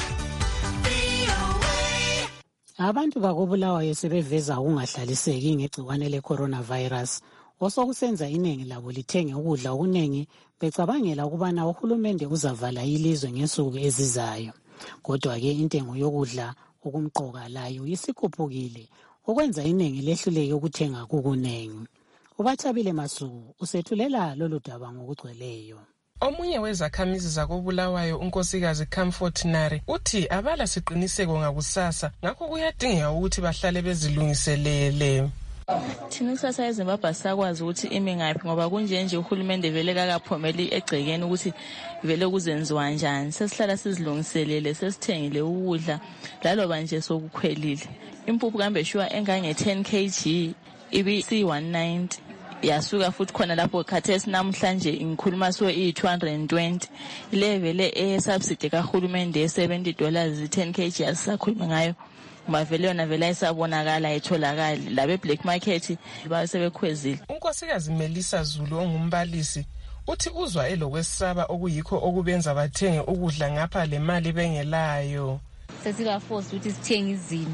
VOA. Abantu bakoBulawayo sebeveza ukungahlaliseki ngegciwane le-coronavirus, osokusenza iningi labo lithenge ukudla okuningi becabangela ukubana uhulumende uzavala ilizwe ngensuku ezizayo. Kodwa-ke intengo yokudla okumqoka layo isikhuphukile, okwenza iningi lehluleke ukuthenga kukunengi. uBathabile Masuku usethulela lolu daba ngokugcweleyo. Omunye wezakhamizi zakoBulawayo unkosikazi Comfort Nare uthi abala siqiniseko ngakusasa, ngakho kuyadingeka ukuthi bahlale bezilungiselele. Thina kusasa eZimbabwe sakwazi ukuthi ime ngaphi ngoba kunjenje uhulumende vele kakaphomeli egcekeni ukuthi vele kuzenziwa njani. Sesihlala sizilungiselele, sesithengile ukudla laloba nje sokukhwelile. Impuphu kambe shwa engange 10 kg ibi C190 yasuka futhi khona lapho khathesi namhlanje ngikhuluma so i220 level subsidy kahulumende $70 10 kg yasisakhuluma ngayo mavele yona vele ayisabonakala ayitholakala labe black market basebekhwezile. Unkosikazi Melissa Zulu ongumbalisi uthi uzwa elokwesaba okuyikho okubenza bathenge ukudla ngapha le mali bengelayo. Sesiba force ukuthi sithenge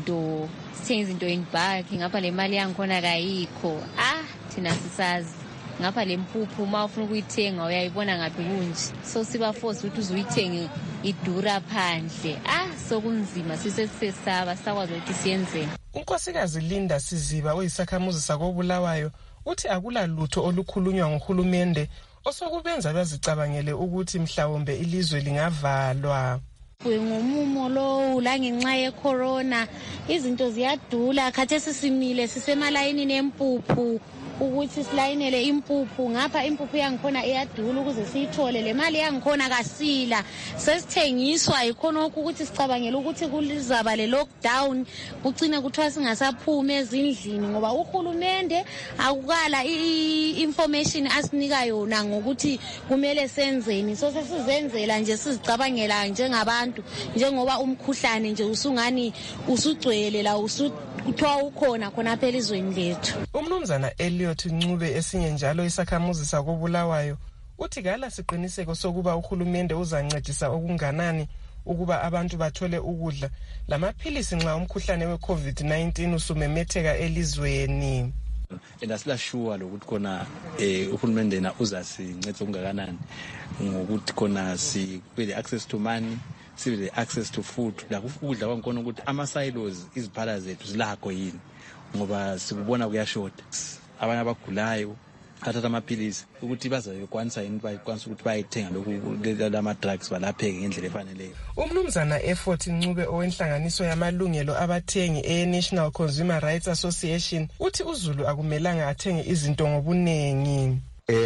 izinto in bulk ngapha le mali yangikhona kayikho. Thina sisazi ngapha le mpuphu uma ufuna ukuyithenga uyayibona ngaphi kunje, so siba force ukuthi uzuyithenge idura phandle. Sokunzima sisesesaba sakwazi ukuthi siyenzeni. Unkosikazi Linda Siziba oyisakhamuzi sakoBulawayo uthi akula lutho olukhulunywa ngohulumende osokubenza bazicabangele ukuthi mhlawumbe ilizwe lingavalwa. Ngomumo lo la ngenxa yecorona izinto ziyadula, khathesi simile sisemalayini nempuphu ukuthi silayinele impuphu. Ngapha impuphu yangikhona iyadula ukuze siyithole, le mali yangikhona kasila, sesithengiswa ikhona ukuthi sicabangela ukuthi kulizaba le lockdown kucine kuthiwa singasaphumi ezindlini ngoba uhulumende akukala information asinika yona ngokuthi kumele senzeni. So sesizenzela nje sizicabangela njengabantu njengoba umkhuhlane nje usungani usugcwele la kuthiwa ukhona khona phela izweni lethu. Umnumzana Elliot Ncube esinye njalo isakhamuzi sakoBulawayo uthi kala siqiniseko sokuba uhulumende uzancedisa okunganani ukuba abantu bathole ukudla lamaphilisi nxa umkhuhlane we-COVID-19 usumemetheka elizweni. Asila sure lokuthi khona uhulumende na uzasinceda okungakanani ngokuthi khona sibe access to money, sibe access to food, la ukudla kwankona ukuthi ama-silos iziphala zethu zilakho yini ngoba sikubona kuyashota. Abanye abagulayo athatha amaphilisi ukuthi bazayokwanisa yini bayikwanisa ukuthi bayithenga lokhu lama-drugs balapheke ngendlela efaneleyo. Umnumzana Effort Ncube owenhlanganiso yamalungelo abathengi e-National Consumer Rights Association uthi uZulu akumelanga athenge izinto ngobunengi.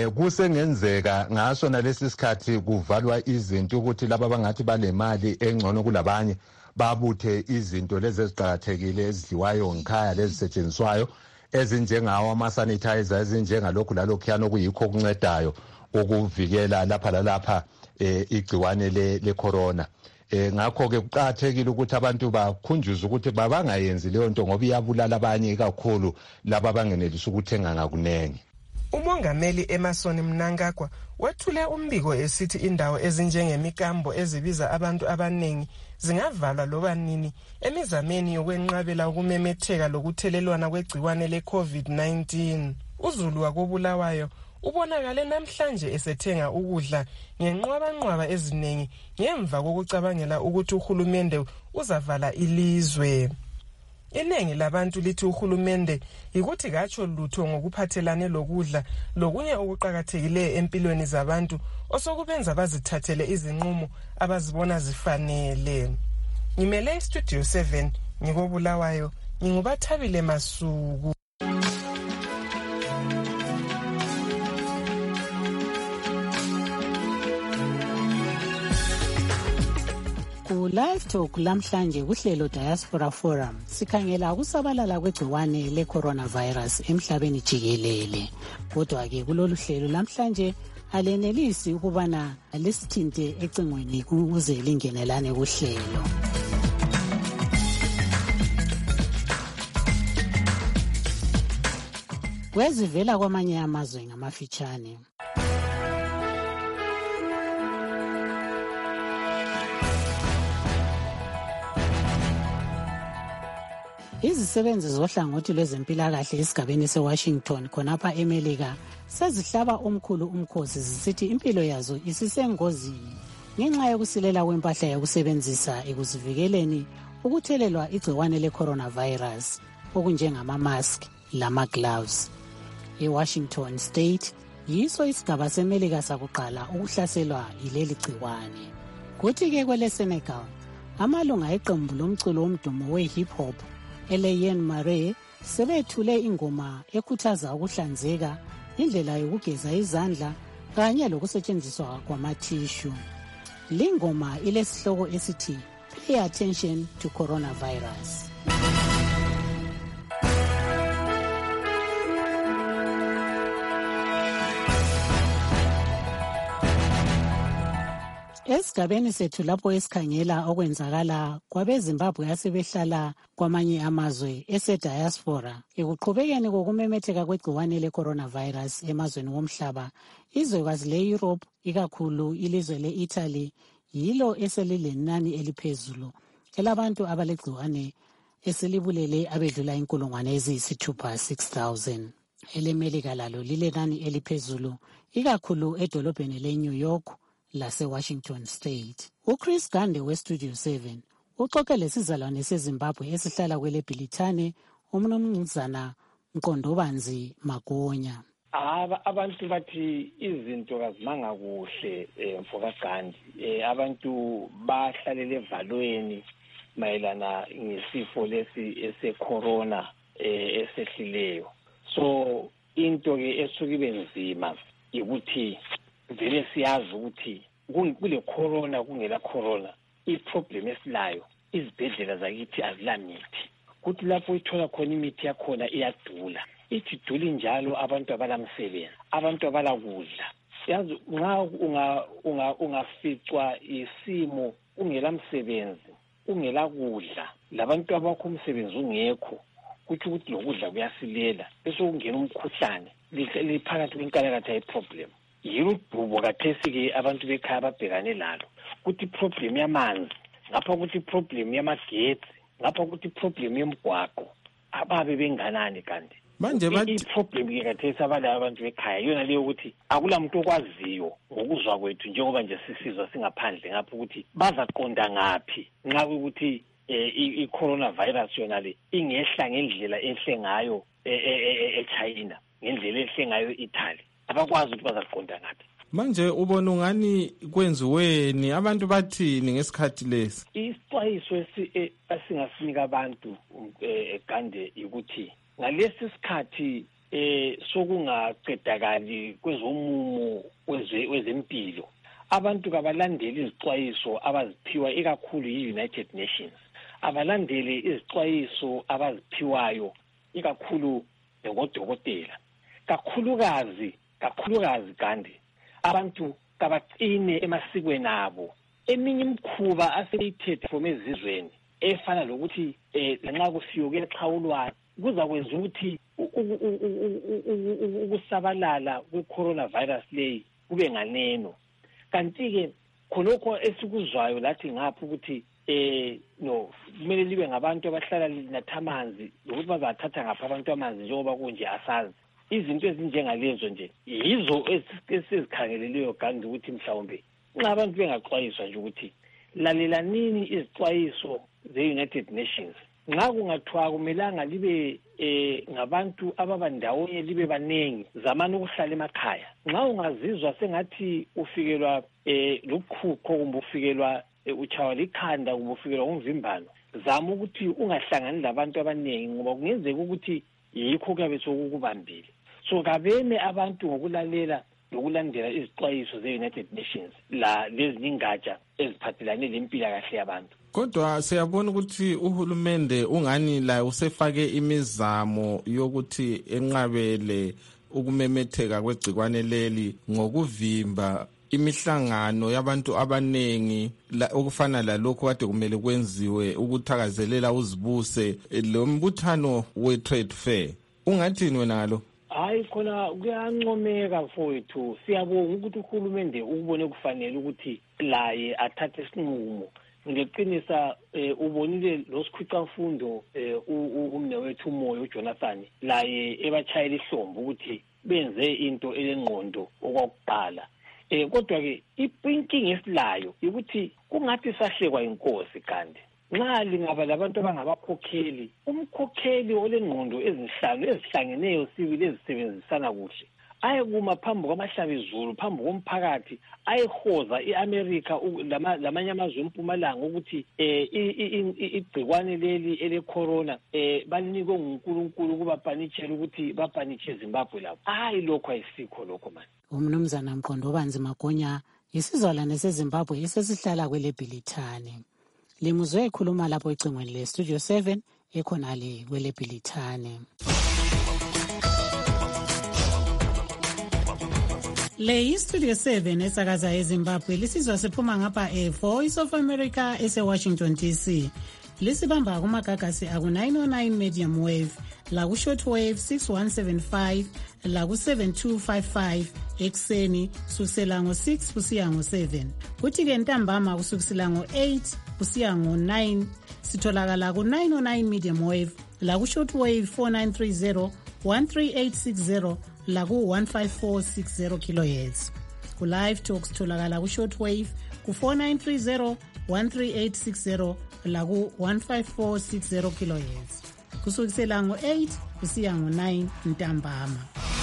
Kusengenzeka ngaso nalesi sikhathi kuvalwa izinto ukuthi laba abangathi banemali engcono kulabanye babuthe izinto lezi eziqhakathekile ezidliwayo ngikhaya lezi setshenziswayo ezinjengawo ama-sanitizer ezinjengalokhu lalokhuyana okuyikho okuncedayo ukuvikela lapha lalapha igciwane le-corona. Ngakho-ke kuqakathekile ukuthi abantu bakhunjuzwe ukuthi bangayenzi leyo nto ngoba iyabulala abanye kakhulu laba abangenelisa ukuthenga ngakunengi. Umongameli Emerson Mnangagwa wethule umbiko esithi indawo ezinjengemikambo ezibiza abantu abanengi zingavalwa loba nini emizameni yokwenqabela ukumemetheka lokuthelelwana kwegciwane le-COVID-19. uZulu wakoBulawayo ubonakale namhlanje esethenga ukudla ngenqwabanqwaba eziningi ngemva kokucabangela ukuthi uhulumende uzavala ilizwe. Iningi labantu lithi uhulumende ikuthi katsho lutho ngokuphathelane lokudla lokunye okuqhakathekileyo empilweni zabantu osokubenza bazithathele izinqumo abazibona zifanele. Ngimele Studio 7 ngikoBulawayo nginguBathabile Masuku. Live Talk lamhlanje kuhlelo Diaspora Forum sikhangela ukusabalala kwegciwane le-coronavirus emhlabeni jikelele. Kodwa ke kulolu hlelo lamhlanje alenelisi ukubana lisithinte ecingweni ukuze lingenelane kuhlelo. Kwezivela kwamanye amazwe ngamafitshane. Izisebenzi zohlangothi lwezempilakahle esigabeni seWashington khonapha eMelika sezihlaba omkhulu umkhosi zisithi impilo yazo isisengozini ngenxa yokusilela kwempahla yokusebenzisa ekuzivikeleni ukuthelelwa igciwane le-coronavirus okunjengama-mask lama-gloves. EWashington State yiso isigaba seMelika sakuqala ukuhlaselwa yileli gciwane. Kuthi-ke kwele-Senegal amalunga eqembu lomculo womdumo we-hip hop eleyen Mare sebethule ingoma ekhuthaza ukuhlanzeka, indlela yokugeza izandla kanye lokusetshenziswa kwamathishu. Lingoma ilesihloko esithi Pay Attention to Coronavirus. Esigabeni sethu lapho esikhangela okwenzakala kwabeZimbabwe asebehlala kwamanye amazwe ese-diaspora ekuqhubekeni kokumemetheka kwegciwane le-coronavirus emazweni womhlaba, izwekazi le-Europe ikakhulu ilizwe le-Italy yilo eselilenani eliphezulu elabantu abalegciwane eselibulele abedlula inkulungwane eziyisithupha 6,000. Elemelika lalo lilenani eliphezulu ikakhulu edolobheni le-New York lase-Washington State. UChris Gande we-Studio 7 uxoxe lesizalwane seZimbabwe esihlala kwele-Bhilithane, umnumzana Mqondobanzi Magonya. Abantu bathi izinto kazimanga kuhle mfokagandi. Abantu bahlalele evalweni mayelana ngesifo lesi ese-corona esehlileyo. So into ke esuke ibe nzima ukuthi vele siyazi ukuthi kule corona kungela corona, i-problem esilayo izibhedlela zakithi azilamithi, kuthi lapho ithola khona imithi yakhona iyadula, ithi duli njalo abantu abalamsebenzi, abantu abalakudla. Yazi nxa ungaficwa isimo ungela msebenzi, ungela kudla, labantu abakho umsebenzi ungekho, kuthi ukuthi lokudla kuyasilela bese kungena umkhuhlane, liphakathi kwenkalakatha ye-problem. Yirudubo kathesi-ke abantu bekhaya babhekane lalo, kuthi problem yamanzi, ngapha kuthi problem yamagetsi, ngapha kuthi problem yemgwaqo, ababe benganani kanti manje bathi i-problem-ke kathesi abalayo abantu bekhaya yona leyo ukuthi akula muntu okwaziyo ngokuzwa kwethu njengoba nje sisizwa singaphandle ngapha ukuthi bazaqonda ngaphi nxa ukuthi i-coronavirus yona le ingehla ngendlela ehle ngayo eChina, ngendlela ehle ngayo e-Italy, abakwazi ukuthi bazaqonda ngaphi. Manje ubona ungani kwenziweni, abantu bathini ngesikhathi lesi? Isixwayiso esingasinika abantu Gande ukuthi ngalesi sikhathi sokungaqedakali kwezomumo wezempilo, abantu kabalandeli izixwayiso abaziphiwa ikakhulu yi-United Nations, abalandeli izixwayiso abaziphiwayo ikakhulu ngodokotela, kakhulukazi Gandhi, abantu kabaqine emasikweni abo. Eminye imikhuba asebeyithethe from ezizweni efana lokuthi lanxa kufika kuyaxhawulwa kuzakwenza ukuthi ukusabalala kwe-coronavirus leyi kube nganeno. Kanti-ke khonokho esikuzwayo lathi ngapha ukuthi kumele libe ngabantu abahlala linathamanzi lokuthi bazathatha ngapha abantu amanzi njengoba kunje asazi. Izinto ezinjengalezo nje yizo esizikhangeleleyo kandi ukuthi mhlawumbe nxa abantu bengaxwayiswa nje ukuthi lalelanini izixwayiso ze-United Nations, nxa kungathiwa kumelanga libe ngabantu ababandawonye libe baningi, zamani ukuhlala emakhaya. Nxa ungazizwa sengathi ufikelwa luqhuqho kumbe ufikelwa uchawa likhanda kumbe ufikelwa umvimbano, zama ukuthi ungahlangani labantu abaningi ngoba kungenzeka ukuthi yikho kuyabe sokukubambile. So kabeme abantu ngokulalela lokulandela izixwayiso ze-United Nations lezi ingatsha eziphathelane lempilakahle yabantu. Kodwa siyabona ukuthi uhulumende ungani la usefake imizamo yokuthi enqabele ukumemetheka kwegcikwane leli ngokuvimba imihlangano yabantu abanengi okufana lalokho kade kumele kwenziwe ukuthakazelela uzibuse lo mbuthano we-trade fair. Ungathini wena ngalo? Hayi khona kuyancomeka mfowethu, siyabonga ukuthi uhulumende ukubone kufanele ukuthi laye athathe isinqumo. Ngeqinisa ubonile losikhwicamfundo umnewethu umoya uJonathan laye ebachayela ihlombo ukuthi benze into elengqondo okwakuqala. Kodwa-ke inkinga esilayo ukuthi kungathi sahlekwa inkosi kanti nxa lingaba labantu abangabakhokheli, umkhokheli olengqondo ezinhlanu ezihlangeneyo sibili ezisebenzisana kuhle, ayekuma phambi kwamahlabizulu phambi komphakathi ayihoza iAmerica lamanye amazwe empumalanga ukuthi igcikwane leli elecorona balinike nguNkulunkulu kuba panitshela ukuthi bapanitshe Zimbabwe lapho. Hayi lokho ayisikho lokho manje. Umnumzana Mqondo Banzi Magonya isizalwane seZimbabwe esesihlala kweleBhilithane. Limuzwe ekhuluma lapho ecingweni leStudio 7 ekhonale kweleBhilithane. Le iStudio 7 esakaza eZimbabwe lisizwa siphuma ngapha eVoice of America eseWashington DC. Lisibamba kumagagasi aku 909 medium wave, la ku shortwave 6175, la ku 7255 ekseni kusukela ngo6 kusiya ngo7. Kuthi ke ntambama kusukela ngo8 kusiya ngo9 sitholakala ku 909 medium wave, la ku shortwave 4930 13860 la ku 15460 kHz. Ku live talks tholakala ku shortwave ku 4930 13860 la ku 15460 kHz. Kusukela ngo8 kusiya ngo9 ntambama.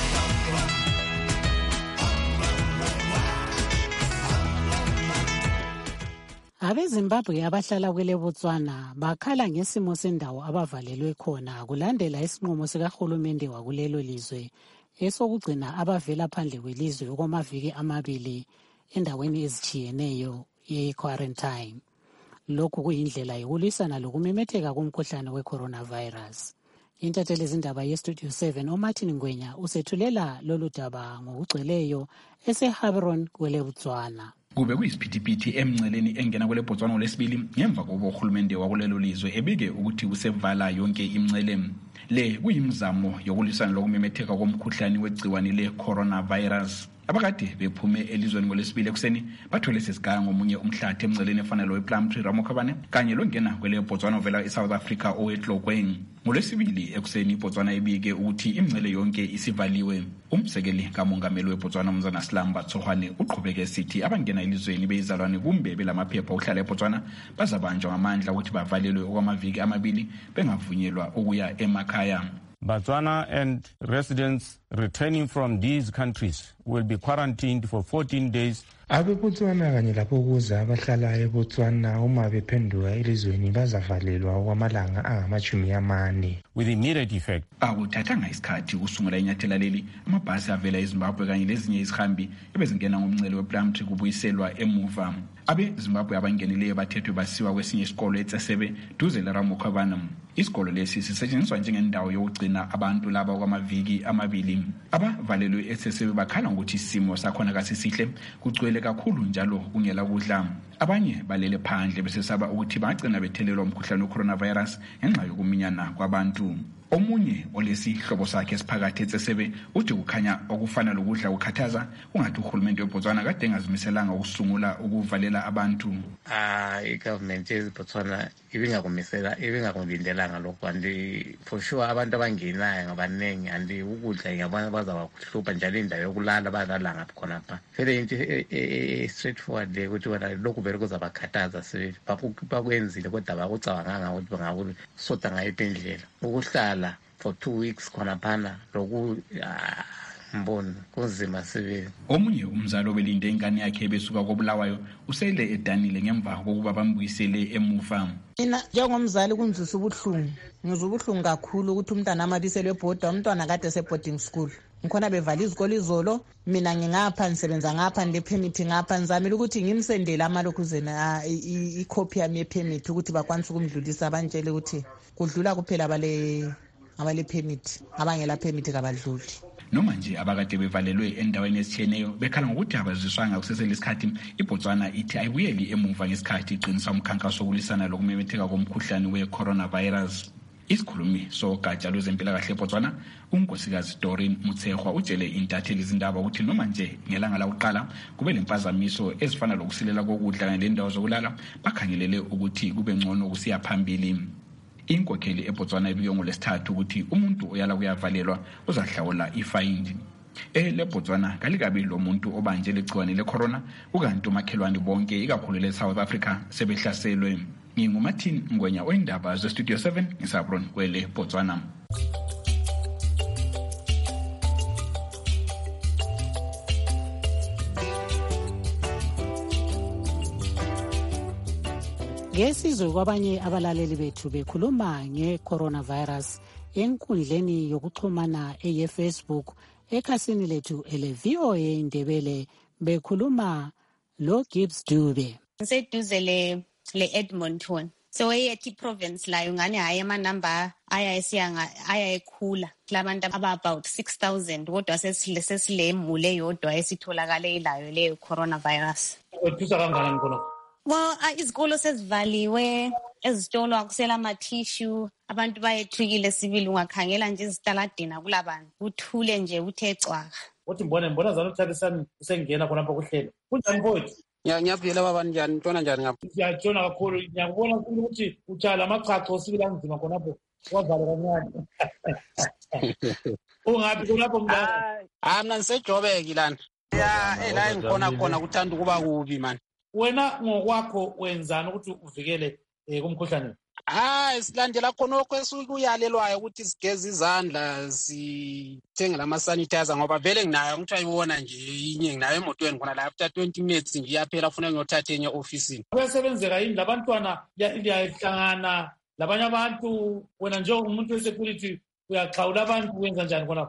AbeZimbabwe abahlala kweleBotswana bakhala ngesimo sendawo abavalelwe khona kulandela isinqumo sikahulumende wakulelo lizwe esokugcina abavela phandle kwelizwe okwamaviki amabili endaweni ezitshiyeneyo ye-quarantine. Lokhu kuyindlela yokulwisana lokumemetheka komkhuhlane we-coronavirus. Intatheli izindaba yeStudio 7 uMartin Ngwenya usethulela lolu daba ngokugcweleyo eseHaberon kweleBotswana. Kube kuyisiphithiphithi emnceleni engena kweleBotswana olesibili ngemva kokuba uhulumende wakulelo lizwe ebike ukuthi usevala yonke imncele. Le kuyimizamo yokulwisana lokumemetheka komkhuhlane wegciwane le-coronavirus. Abakade bephume elizweni ngolesibili ekuseni bathole sesigaya ngomunye umhlathi emnceleni efanele wePlumtree Ramokhabane kanye longena kweleBotswana ovela eSouth Africa oweTlokweng. Ngolesibili ekuseni iBotswana ibike ukuthi imncele yonke isivaliwe. Umsekeli kamongameli weBotswana uMzana Silamba Tsohwane uqhubeke esithi abangena elizweni beyizalwane kumbe belamaphepha okuhlala eBotswana bazabanjwa ngamandla ukuthi bavalelwe okwamaviki amabili bengavunyelwa ukuya emakhaya. Botswana and residents returning from these countries will be quarantined for 14 days. AbeBotswana kanye lapho kuza abahlala eBotswana uma bephenduka elizweni bazavalelwa okwamalanga angama-40 with immediate effect. Akuthathanga isikhathi ukusungula inyathela leli amabhasi avela eZimbabwe kanye nezinye izihambi ebezingena ngomncele wePlumtree kubuyiselwa emuva. AbeZimbabwe abangenileyo bathethwe basiwa kwesinye isikolo eTsesebe duze leRamokhabane. Isikolo lesi sisetshenziswa njengendawo yokugcina abantu laba okwamaviki amabili. Abavalelwe eTsesebe bakhala ngokuthi isimo sakhona kasisihle kugcwele kakhulu njalo kungela kudla. Abanye balele phandle besesaba ukuthi bangagcina bethelelwa umkhuhlane we-coronavirus ngenxa yokuminyana kwabantu. Omunye olesihlobo sakhe esiphakathi eTsesebe uthi kukhanya okufana lokudla kukhathaza kungathi uhulumende weBotswana kade engazimiselanga ukusungula ukuvalela abantu. I-government yeBotswana ibingakulindelanga lokho, and for sure abantu abangenayo ngabaningi and ukudla ngabanye bazabahlupha njalo indawo yokulala balala ngaphi khonapha. Vele into straightforward le ukuthi wena lokhu vele kuzabakhathaza sibili bakwenzile kodwa bakucabanganga ukuthi bangakusota ngayiphi indlela ukuhlala for 2 weeks khonaphana loku mboni kunzima sibili. Omunye umzali obelinde ingane yakhe besuka koBulawayo usele edanile ngemva kokuba bambuyisele emuva. Mina njengomzali kunzisa ubuhlungu, ngizwa ubuhlungu kakhulu ukuthi umntana amaliselwe ebhoda, umntwana kade ese-boarding school. Ngikhona bevala izikolo izolo, mina ngingapha nisebenza ngapha nile-permit ngapha, nizamile ukuthi ngimsendele amalokhuzena i-copy yami ye-permit ukuthi bakwanise ukumdlulisa, bantshele ukuthi kudlula kuphela abale-permit, abangela permit kabadluli. Noma nje abakade bevalelwe endaweni ezitshiyeneyo bekhala ngokuthi abaziswanga kuseselesikhathi, iBotswana ithi ayibuyeli emuva ngesikhathi iqinisa umkhankaso wokulisana lokumemetheka komkhuhlane we-coronavirus. Isikhulumi sogatsha lwezempilakahle eBotswana unkosikazi Doreen Mutshekwa utshele intatheli izindaba ukuthi noma nje ngelanga lakuqala kube lempazamiso ezifana lokusilela kokudla kanye lendawo zokulala bakhangelele ukuthi kube ngcono kusiya phambili. Inkokheli eBotswana ibike ngolesithathu ukuthi umuntu oyala kuyavalelwa uzahlawula ifayini. LeBotswana kalikabi lo muntu obanje legciwane lecorona ukanti umakhelwane bonke ikakhulu leSouth Africa sebehlaselwe. NginguMartin Ngwenya oyindaba zeStudio 7 ngisaBron kweleBotswana. Ngesizwe kwabanye abalaleli bethu bekhuluma nge-coronavirus enkundleni yokuxhumana eye-Facebook ekhasini lethu ele-VOA Ndebele bekhuluma lo Gibbs Dube. Ngiseduze le Edmonton. So eyethi province layo ngani hayi amanamba aya ekhula labantu about 6,000 kodwa sesilemule yodwa esitholakale ilayo leyo coronavirus. Wethusa kangakanani khona? Well, izikolo sezivaliwe, ezitolo akusela ama-tissue, abantu bayethukile sibili ungakhangela nje izitaladini akulabantu. Kuthule nje uthe cwaka. Uthi mbona zalo uthathisani usengena khonapha kuhlelo. Kunjani mfowethu? Ngiyaphila baba njani? Ntona njani ngapha? Ngiyatshona kakhulu. Ngiyakubona ukuthi utshala amachacho sibila nzima khonapho. Wazala kancane. Ungaphi khonapho mntana? Mina ngisejobeki lana. La ngikhona kuthanda ukuba kubi man. Wena ngokwakho wenzani ukuthi uvikele kumkhuhlane? Silandela khonokho esukuyalelwayo ukuthi sigeze izandla sithenge lama-sanitizer ngoba vele nginayo ukuthi ayibona nje inye nginayo emotweni khona la after 20 minutes nje iyaphela funa ngiyothatha enye ofisini. Kuyasebenzeka yini labantwana liyahlangana labanye abantu wena nje umuntu we-security uyaxhawula abantu wenza njani khonapho?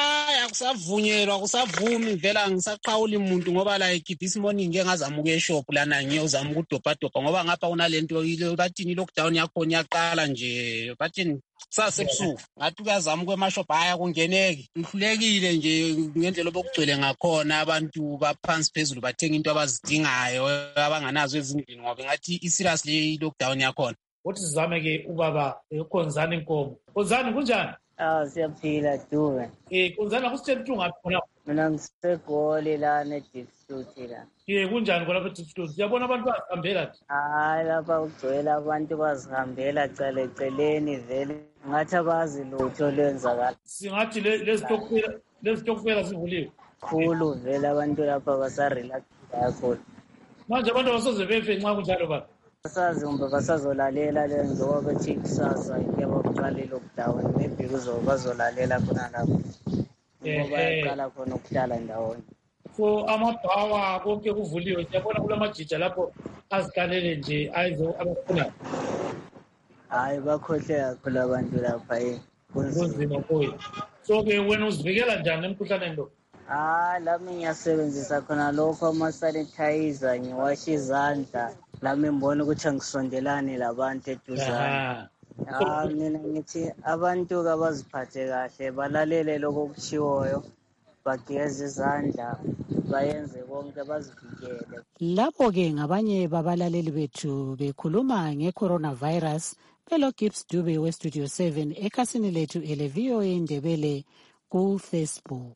Akusavumi vela ngisaqhawula umuntu ngoba like this morning ngeke ngazama ukuya eshop lana ngiyozama ukudobhadobha ngoba ngapha kunalento bathini lockdown yakhona yaqala nje bathini sasebusuku ngathi kuyazama kwemashop haya kungeneki ngihlulekile nje ngendlela obokugcwele ngakhona abantu baphansi phezulu bathenga into abazidingayo abanganazo ezindlini ngoba ngathi i-seriously lockdown yakhona. Uthi sizame ke ubaba Khonzani Nkomo. Khonzani kunjani? Siyaphila Dube. Khonzani akusitshela ukuthi ungaphi khona? Mina ngisegoli lana eDistrict la. Kunjani khona eDistrict? Siyabona abantu bazihambela nje. Lapha ugcwele abantu bazihambela celeni vele. Ngathi abazi lutho lwenzakala. Singathi lezitokufela sivuliwe. Khulu vele abantu lapha basarelax kakhulu. Manje abantu abasoze befe nxa kunjalo baba. Asazi kumbe basazolalela le njengoba bethi kusasa yabakuqala i-lockdown maybe bazolalela khona lapho ngoba yaqala khona ukuhlala ndawonye. So amabhawa konke kuvuliwe siyabona kulamajija lapho azikalele nje abafuna. Bakhohle kakhulu abantu lapha kunzima kuyo. So ke wena uzivikela njani emkhuhlaneni lo? Lami ngiyasebenzisa khona lokho ama-sanitizer ngiwasha izandla lami ngibona ukuthi angisondelani labantu eduzane. Mina ngithi abantu kabaziphathe kahle balalele lokho okuchiwoyo bageze izandla bayenze konke bazivikele. Lapho-ke ngabanye babalaleli bethu bekhuluma nge-coronavirus belo Gibbs Dube we-Studio 7 ekhasini lethu ele-VOA Ndebele ku-Facebook.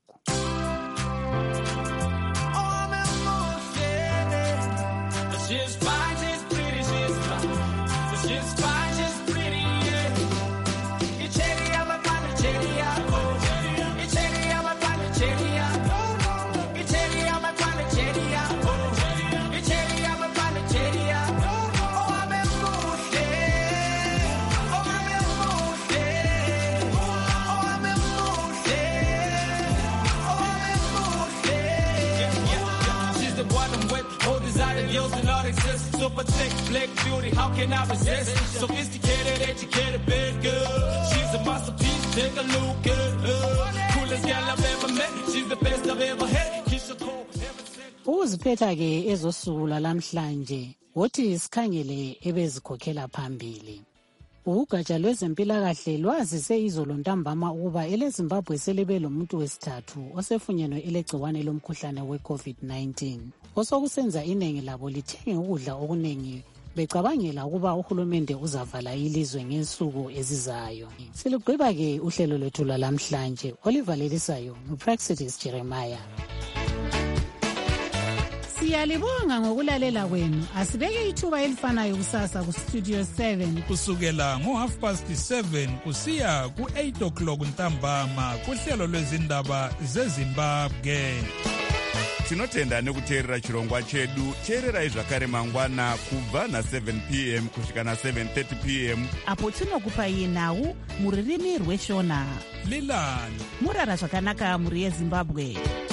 She's fine, she's pretty, she's fine. She's fine, she's pretty, yeah. It's cherry, I'm a kind of cherry, it's cherry, I'm a kind of cherry, it's cherry, I'm a kind of cherry, it's cherry, I'm a kind of cherry. Oh, I'm a mood, oh, I'm a mood, oh, I'm a mood, oh, I'm a mood. She's the bottom with all designer girls and all exist. Super thick, black beauty, how can I resist? Sophisticated, educated, bad girl. She's a masterpiece, take a look at her. Coolest girl I've ever met, she's the best I've ever had. Kiss her cold, Uziphetha ke ezosuku lamhlanje wothi sikhangele ebezikhokhela phambili. Ugatsha lwezempilakahle lwazise izolo ntambama ukuba eleZimbabwe selebe lomuntu wesithathu osefunyenwe elegciwane lomkhuhlane we-COVID-19. Osokusenza inengi labo lithenge ukudla okunengi becabangela ukuba uhulumende uzavala ilizwe ngensuku ezizayo. Silugqiba ke uhlelo lwethu lwalamhlanje. Oliver Lelisayo noPraxidis Jeremiah. Siyalibonga ngokulalela kwenu. Asibeke ithuba elifanayo kusasa ku Studio 7 kusukela ngo7:30 kusiya ku8:00 ntambama kuhlelo lwezindaba zeZimbabwe. Tinotenda nekuteerera chirongwa chedu. Teererai zvakare mangwana kubva na7 p.m. kusvika na7:30 p.m. apo tinokupai nhau muririmi rweshona. Lilani murara zvakanaka muri yeZimbabwe.